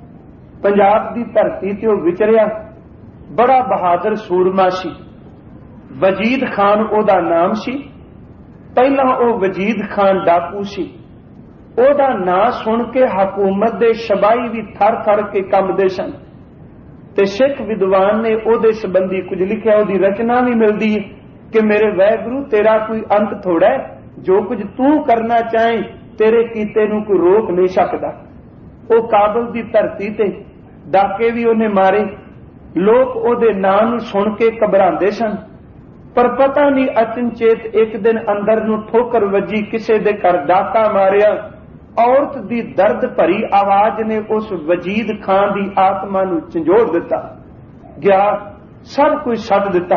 पंजाब दी धरती ते वो विचरिया, बड़ा बहादुर सूरमा सी। वजीद खान ओदा नाम सी। पहला वो वजीद खान डाकू सी। ओदा नां सुन के हकूमत दे शबाई भी थर थर के कंबदे सन। ते सिख विद्वान ने ओदे संबंधी कुछ लिखिया, ओदी रचना भी मिलदी है कि मेरे वैगुरु तेरा कोई अंत थोड़ा है, जो कुछ तू करना चाहे तेरे कीते नू कोई रोक नहीं सकता। वो काबल दी धरती ते डाके भी उन्हें मारे, लोग ओदे नां नू सुन के घबरांदे सन। पर पता नहीं अचनचेत एक दिन अंदर नू ठोकर वजी, किसे दे घर डाका मारिया। औरत दी दर्द भरी आवाज ने उस वजीद खान दी आत्मा नू झंझोड़ दिता गया। सब कुछ सट दिता,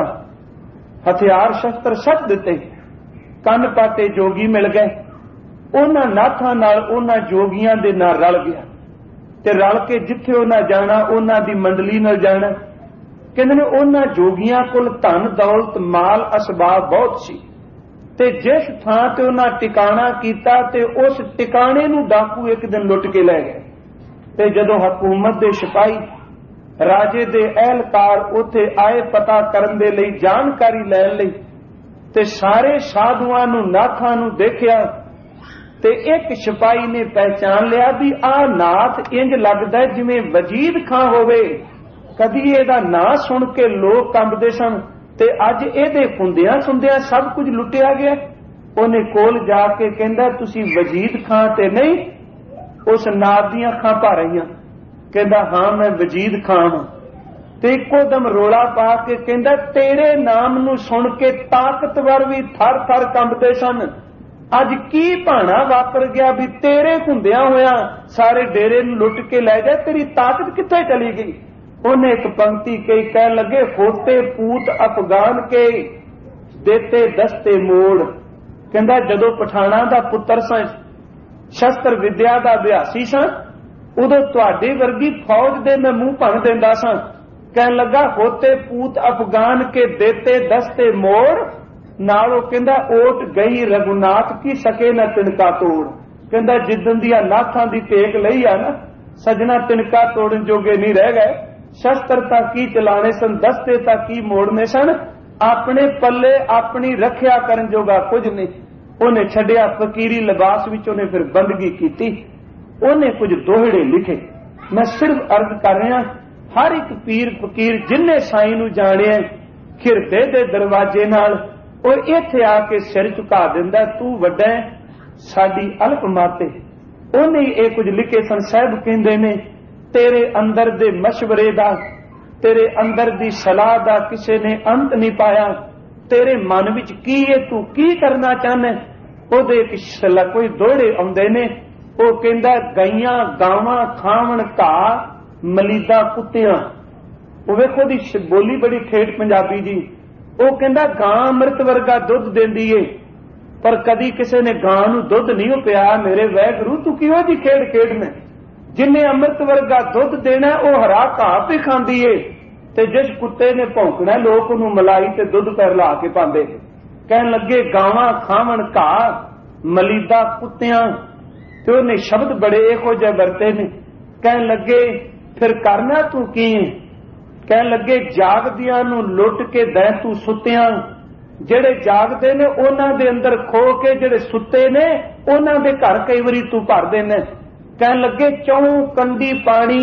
हथियार शस्त्र सट दिते, कंन पाटे जोगी मिल गए। उन्हां नाथां नाल उन्हां जोगियां दे नाल रल गया ते रल के जिथे उन्हां जाना उन्हां दी मंडली नाल जाना। कहंदे ने उन्हां जोगियां कोल धन दौलत माल असबाब बहुत सी ते जिस थां ते उन्हां टिकाणा कीता ते उस टिकाणे नूं डाकू एक दिन लुट के लै गए। ते जदों हुकूमत दे सिपाही राजे दे अहलकार उत्थे आए पता करन दे लई, जानकारी लैण लई, ते सारे साधुआं नूं नाथां नूं देखिया ते एक सिपाही ने पहचान लिया भी आ नाथ इंज लगदा जिवें वजीद खां होवे। कदी इहदा नां सुन के लोग कंबदे सन ते अज इहदे हुंदियां सुंदियां सब कुछ लुटिया गया। उन्हें कोल जाके कहंदा तुसी वजीद खां ते नहीं, उस नाथ दियां अखां भर आईयां। कहंदा हां मैं वजीद खां हां। ते इक्को दम रोला पा के कहंदा तेरे नाम नूं सुन के ताकतवर भी थर थर कंबदे सन। अज की भाना वापर गया भी तेरे हुंदियां होया सारे डेरे नूं लुट के लै गए, तेरी ताकत कित्थे चली गई। उन्हें एक पंक्ति कही, कह लगे होते पूत अफगान के देते दस्ते मोड़। कहंदा जदों पठाणा दा पुत्र सां, शस्त्र विद्या दा अभ्यासी सां, उदों तुहाडे वर्गी फौज दे मैं मूंह भन देंदा सां। कहन लगा होते पूत अफगान के देते दस्ते मोड़, नालों कहंदा ओट गई रघुनाथ की सके न तिनका तोड़। कहंदा जिदन दिया नाथां दी टेक लई आ ना, सजना तिनका तोड़न जोगे नहीं रह गए। शस्त्र तां की चलाने सन, दस्ते तां की मोड़ने सन, अपने पल्ले अपनी रखिया करन जोगा कुछ नहीं। उन्हें छड्डिया फकीरी लिबास विच, उन्हें फिर बंदगी कीती। उन्हें कुछ दोहड़े लिखे। मैं सिर्फ अर्ज कर रहा, हर एक पीर फकीर जिन्ने साईं नूं जाणिया खिरदे दे दरवाजे नाल और इत्थे आके सिर झुका दिंदा, तू वड्डा है साडी अल्प माते। उन्हें ये कुछ लिखे सन। साहब कहंदे ने तेरे अंदर दे मशवरे दा, तेरे अंदर दी सलाह दा किसे ने अंत नहीं पाया। तेरे मन विच की है, तू की करना चाहना। ओदे कोई दोहड़े आउंदे ने, वो कहंदा गाइयां गावां खावण घाह मलीदा कुत्तियां। वो वेखो दी बोली बड़ी ठेठ पंजाबी जी। वो कहंदा गां अमृत वर्गा दुध देंदी है, पर कदी किसी ने गां नूं दुध नहीं पिया। मेरे वैगुरू तू किहों दी खेड खेडना। जिन्हें अमृत वर्गा दुध देना वो हरा घाह भी खांदी है, ते जिस कुत्ते ने भौंकना लोग उन्होंने मलाई ते दुध पैर ला के पांदे। कहन लगे गावां खावण घाह मलीदा कुत्तियां, ते उन्हें शब्द बड़े इहो जिहे वरते ने। कहन लगे फिर करना तू की है। कहन लगे जागदियां नूं लुट के दै तू सुत्तियां। जेड़े जागदे ने उन्हां दे अंदर खो के जेड़े सुत्ते ने उन्हां दे घर कई वारी तू भर देना। कहन लगे चौं कंडी पानी,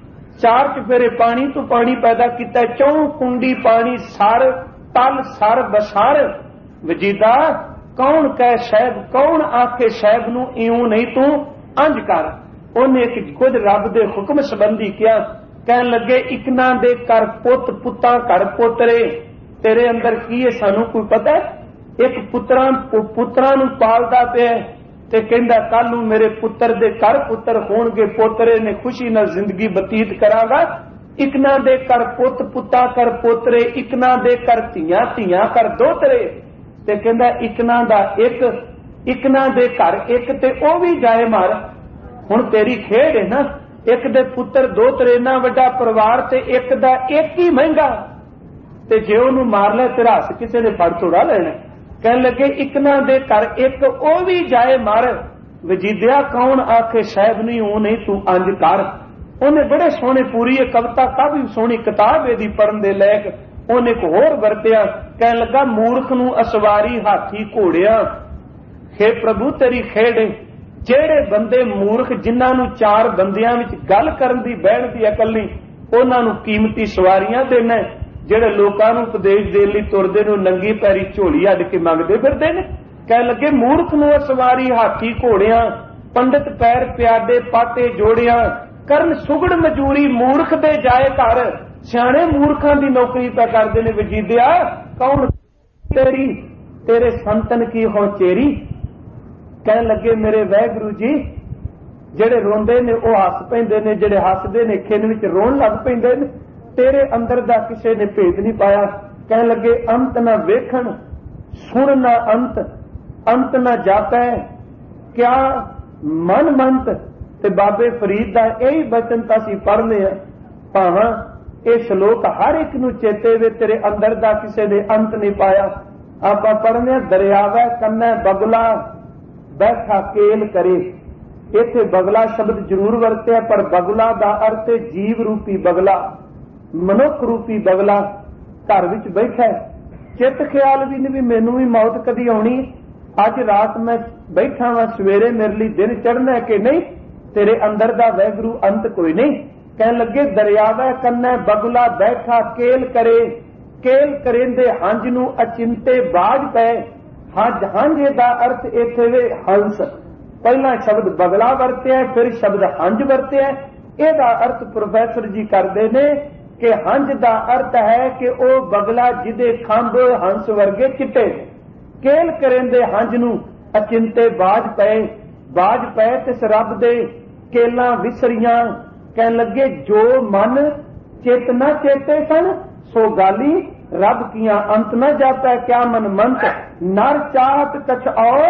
चार चफेरे पानी तू पानी पैदा किया, चौं कुंडी पानी सर तल सर बसार। वजीदा कौन कह शैब, कौन आखे शैब नूं इऊं नहीं तू अंज कर। उन्हें एक कुछ रब दे हुक्म संबंधी किया। कहन लगे इकना दे कर पुत पुत्ता कर पोतरे। तेरे अंदर की है सानू कोई पता है? एक पुत्रा नूं पालदा पिया, ते कहंदा कल नूं मेरे पुत्र दे घर पुत्र होणगे, पोतरे ने खुशी नाल जिंदगी बतीत करांगा। इकना दे कर पुत, पुता कर पोतरे, इकना दे कर धीआं, धीआं कर दोतरे। ते कहंदा इकना दा एक, इकना दे घर एक ते ओ भी जाए मार। हुण तेरी खेड है ना, एक दे पुत्र दोतरे, इन्ना वड्डा परिवार ते एक दा एक ही महंगा, ते जे ओनू मार ले तेरा हथ किसी ने फड़ थोड़ा लेना। कहने लगे इकना दे घर एक ओ भी जाए मार। वजीदिया कौन आखे साहब नहीं ओ नहीं तू अंज कर। उन्हें बड़े सोहने पूरी कविता, काफी सोहनी किताब यदि पढ़न दे लायक। उन्हें एक होर वरतिया, कहने लगा मूर्ख नू असवारी हाथी घोड़िया। हे प्रभु तेरी खेड है, जेड़े बंदे मूर्ख जिन्हां नू चार बंदियां विच गल करन दी बहन दी अकल नहीं, उन्हां नू कीमती सवारियां देना। जेड़े लोकां नू उपदेश देण लई तुरदे नू नंगी पैरी झोली अड्ड के मंगदे फिरदे ने। कहण लगे मूर्ख नू सवारी हाथी घोड़ियां, पंडित पैर प्यादे पाटे जोड़ियां, करन सुगड़ मजूरी मूर्ख दे जाए घर। सियाणे मूर्खां दी नौकरी पा करदे ने। वजीदिया कौन तेरी, तेरे संतन की हो चेरी। कहण लगे मेरे वाहिगुरू जी, जेड़े रोंदे ने ओ हस पैंदे ने, जेड़े हसदे ने खिन विच रोण लग पैंदे ने। तेरे अंदर दा किसे ने भेद नहीं पाया। कहण लगे अंत ना वेखण, सुन ना अंत, अंत ना जापै, क्या मन मंत। ते बाबे फरीद दा यही बचन तां असीं पढ़ने आ, भावां ये श्लोक हर एक नू चेते वे, तेरे अंदर दा किसे ने अंत नहीं पाया। आपां पढ़ने दरियावै कन्नै बगला बैठा केल करे। इत्थे बगला शब्द जरूर वरतिया, पर बगला दा अर्थ है जीव रूपी बगला, मनुख रूपी बगला घर विच बैठा है। चित ख्याल भी नहीं भी मैनू भी मौत कदी आउणी, अज रात मैं बैठा वां, सवेरे मेरे लिए दिन चढ़ना है कि नहीं। तेरे अंदर दा वाहिगुरू अंत कोई नहीं। कहने लगे दरियावै कन्नै बगला बैठा केल करे। केल करेंदे हंज नू अचिंते बाज पै। हंज, हंज दा अर्थ इत्थे वे हंस। पहला शब्द बगला वरतिया, फिर शब्द हंज वरतिया। इहदा अर्थ प्रोफैसर जी करदे ने कि हंज दा अर्थ है कि ओ बगला जिदे खंभ हंस वर्गे चिट्टे। केल करेंदे हंज नू अचिंते बाज पै। बाज पै तिस रब दे केलां विसरियां। कहन लगे जो मन चित न चेते सन, सो गाली रब किया अंत न जाता। क्या मन मंत नर चाहत कछ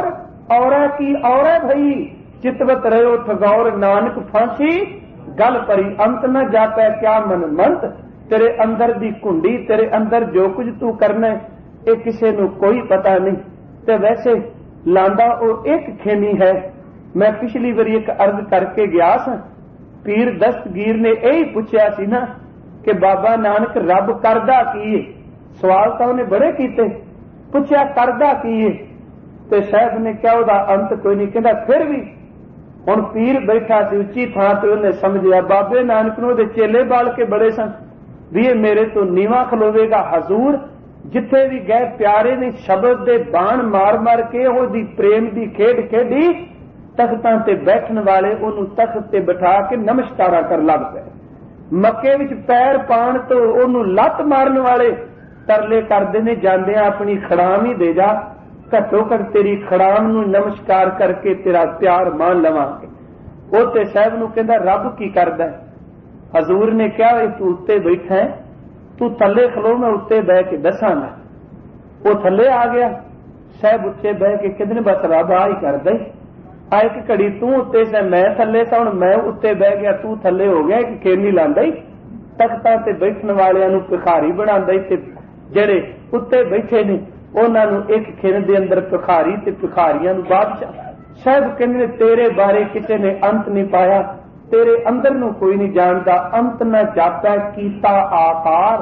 और की और भई। चितवत रहो ठगौर नानक फांसी, गल परी अंत न जाता। क्या मन मंत। तेरे अंदर दी कुंडी, तेरे अंदर जो कुछ तू करना है, ये किसी नू कोई पता नहीं। ते वैसे लांदा ओ एक खेनी है। मैं पिछली बारी एक अर्ज करके गया सा, पीर दस्तगीर ने यही पूछा सी ना कि बाबा नानक रब करदा की है। सवाल तो उन्हें बड़े कीते, पूछा करदा की है, ते साहब ने क्या उदा अंत कोई नहीं। कहता फिर भी हुण पीर बैठा सी उच्ची थां ते उन्हें समझिया बाबे नानक नूं उहदे चेले बाल के बड़े सन भी ये मेरे तो नीवा खलोवेगा। हजूर जिथे भी गए प्यारे ने शब्द दे बाण मार मार के ओदी प्रेम दी खेड खेडी। तख्तां ते बैठन वाले ओनू तख्त ते बिठा के नमस्कारा कर लग पे। मक्के विच पैर पाण तो ओनू लत मारन वाले तरले करदे ने जांदे अपनी खड़ाम ही दे जा, घट्टो घट तेरी खड़ाम नू नमस्कार करके तेरा प्यार मान लवांगे। ओ ते साहब नू कहंदा रब की करदा है। हजूर ने कहा तू उत्ते बैठा है, तू थले खलो मैं उत्ते बह के दसांगा। वो थले आ गया, साहब उत्ते बह के कितने बस रब आ ही करदा ही। आ एक घड़ी तू उत्ते से मैं थले सा, हुण मैं उत्ते बह गया तू थले हो गया। एक खेनी लांदा ही, तख्तां ते बैठन वालियां नू भिखारी बनांदा ही, ते जेड़े उत्ते बैठे ने उन्हां नू एक खिन दे अंदर भिखारी ते भिखारियां नू बादशाह। साहब कहंदे तेरे बारे किसी ने अंत नहीं पाया, तेरे अंदर नू कोई नहीं जानता। अंत न जाता कीता आकार।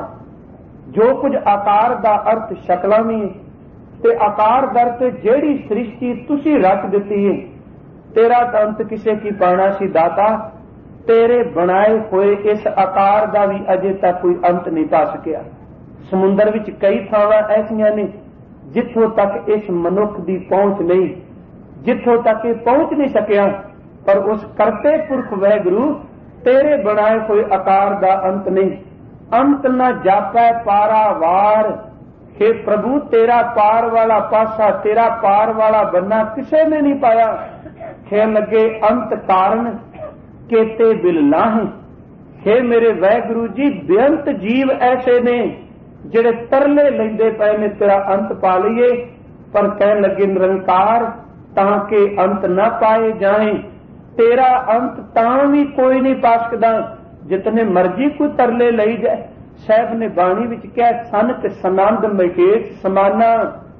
जो कुछ आकार दा अर्थ शक्लां भी ते आकार दा अर्थ जेड़ी सृष्टि तुसी रच दिती है, तेरा अंत किसे की पाना सी दाता। तेरे बनाए हुए इस आकार दा भी अजे तक कोई अंत नहीं पा सकिया। समुंदर विच कई थावां ऐसियां ने जिथों तक इस मनुख दी पहुंच नहीं, जिथों तक ये पहुंच नहीं सकिया। पर उस करते पुरख वाहिगुरू तेरे बनाए हुए आकार दा अंत नहीं। अंत न जापै पारा वार। हे प्रभु तेरा पार वाला पासा, तेरा पार वाला बनना किसे ने नहीं पाया। ਕਹਿਣ ਲੱਗੇ ਅੰਤ ਕਾਰਨ केते बिल लाहे। हे मेरे वाहिगुरु जी, बेअंत जीव ऐसे ने जिहड़े तरले लैंदे पए ने तेरा अंत पा लईए, पर कहन लगे निरंकार ताके अंत न पाए जाए। तेरा अंत तां भी कोई नहीं पा सकदा जितने मर्जी कोई तरले लई जाए। साहब ने बाणी विच कहा, सनक सनंद महेश समाना,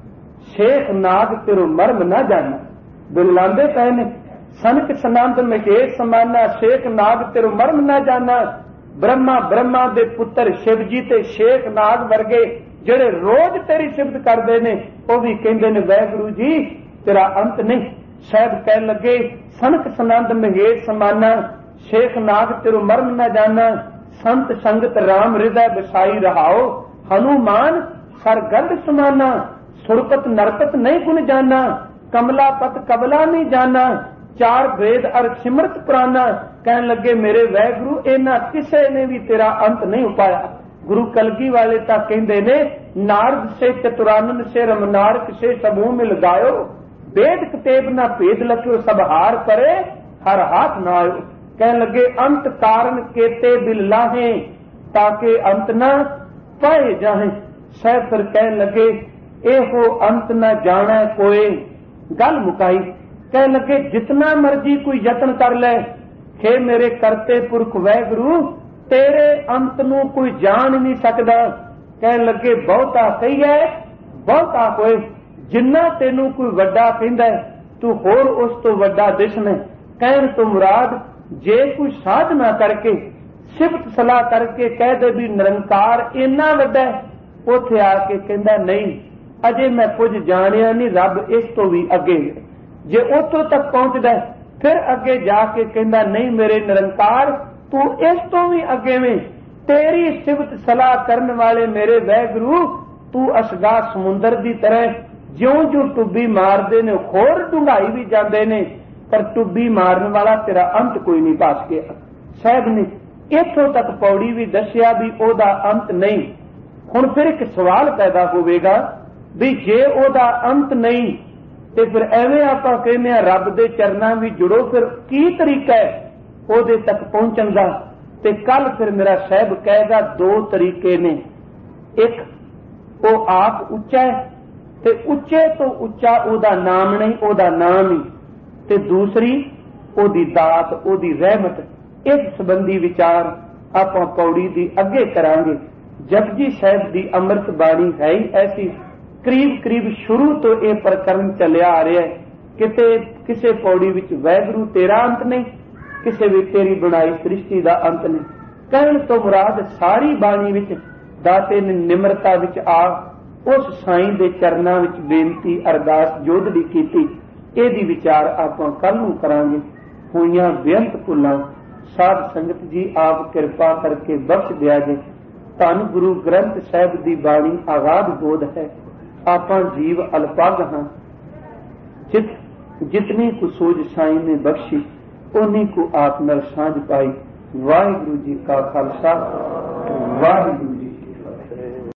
शेख नाग तेरो मर्म न जाना। बिल लांदे पए ने, सनक सनंद महेश समाना, शेख नाग तेरो मर्म न जाना। ब्रह्मा ब्रह्मा दे पुत्र शिव जी ते शेख नाग वर्गे ਜਿਹੜੇ रोज तेरी सिफत करते ने, वो भी कहते ने वाहिगुरु जी तेरा अंत नहीं। शायद कह लगे सनक सनंद महेश समाना, शेख नाग तेरो मर्म न जाना। संत संगत राम हृदय बसाई रहाओ, हनुमान सरगंध समाना। सुरपत नरपत नहीं गुण जाना, कमलापत कबला नहीं जाना। चार वेद अर सिमरत पुराना। कहन लगे मेरे वाहिगुरु इन्हां किसे ने भी तेरा अंत नहीं उपाया। गुरु कलगी वाले तां कहंदे ने, नारद से चतुरानंद से रमनारक से समूह मिल गायो, वेद कतेब ना भेद लख्यो सब हार परे, हर हाथ ना आयो। कहन लगे अंत कारण केते बिल लाहे, ताके अंत ना पाए जाहे। सह फिर कहन लगे एहो अंत न जाना कोई। गल मुकाई। कह लगे जितना मर्जी कोई यत्न कर ले, हे मेरे करते पुरख वाहिगुरु तेरे अंत नूं कोई जान नहीं सकदा। कह लगे बहुता कहीए बहुता होए, जिन्ना तेनू कोई वड्डा कहंदा तू होर उस तो वड्डा दिसना। कहण तो मुराद जे कोई साधना करके सिफत सलाह करके कह दे भी निरंकार इन्ना वड्डा, उथे आके कहंदा नहीं अजे मैं कुछ जानिया नहीं, रब इस तो भी अगे। जे उतों तक पहुंचदा फिर अगे जाके कहंदा नहीं मेरे निरंकार तू इस तो भी अगे में। तेरी सिफत सलाह करने वाले मेरे वाहिगुरु तू असगा समुंदर की तरह ज्यों ज्यों टुब्बी मारदे ने होर डूंघाई भी जाते ने, पर टुब्बी मारन वाला तेरा अंत कोई नहीं पा सकिया। साहब ने इथों तक पौड़ी भी दसिया भी ओदा अंत नहीं। हुण फिर एक सवाल पैदा होवेगा भी जे ओदा अंत नहीं ते फिर एवें आपां कहने रब दे चरनां भी जुड़ो, फिर की तरीका है ओदे तक पहुंचण दा। ते कल फिर मेरा साहब कहेगा दो तरीके ने, एक वो आप उच्चा है ते उच्चे तो उच्चा ओदा नाम नहीं, ओदा नाम ही। ते दूसरी ओदी दात ओदी रहमत। इस संबंधी विचार आपां पौड़ी दी अगे करांगे। जपजी साहिब दी अमृत बाणी है ही ऐसी, करीब करीब शुरू तो यह प्रकरण चलिया आ रहा है। किते किसे पौड़ी विच वाहिगुरु तेरा अंत नहीं, किसे भी तेरी बनाई सृष्टि दा अंत नहीं। कहण तो मुराद सारी बाणी विच दाते ने निमरता विच आ उस साईं दे चरनां विच बेनती अरदास जोदड़ी कीती। इहदी विचार आपां कल नूं करांगे। होईयां बेअंत भुल्लां साध संगत जी आप किरपा करके बख्श दिया जे। धन गुरु ग्रंथ साहिब दी बाणी आगाध बोध है, आपां जीव अल्पग हाँ। जितनी को सूझ साईं ने बख्शी उन्हीं को आप नर सांझ पाई। वाहिगुरु जी का खालसा वाहिगुरु।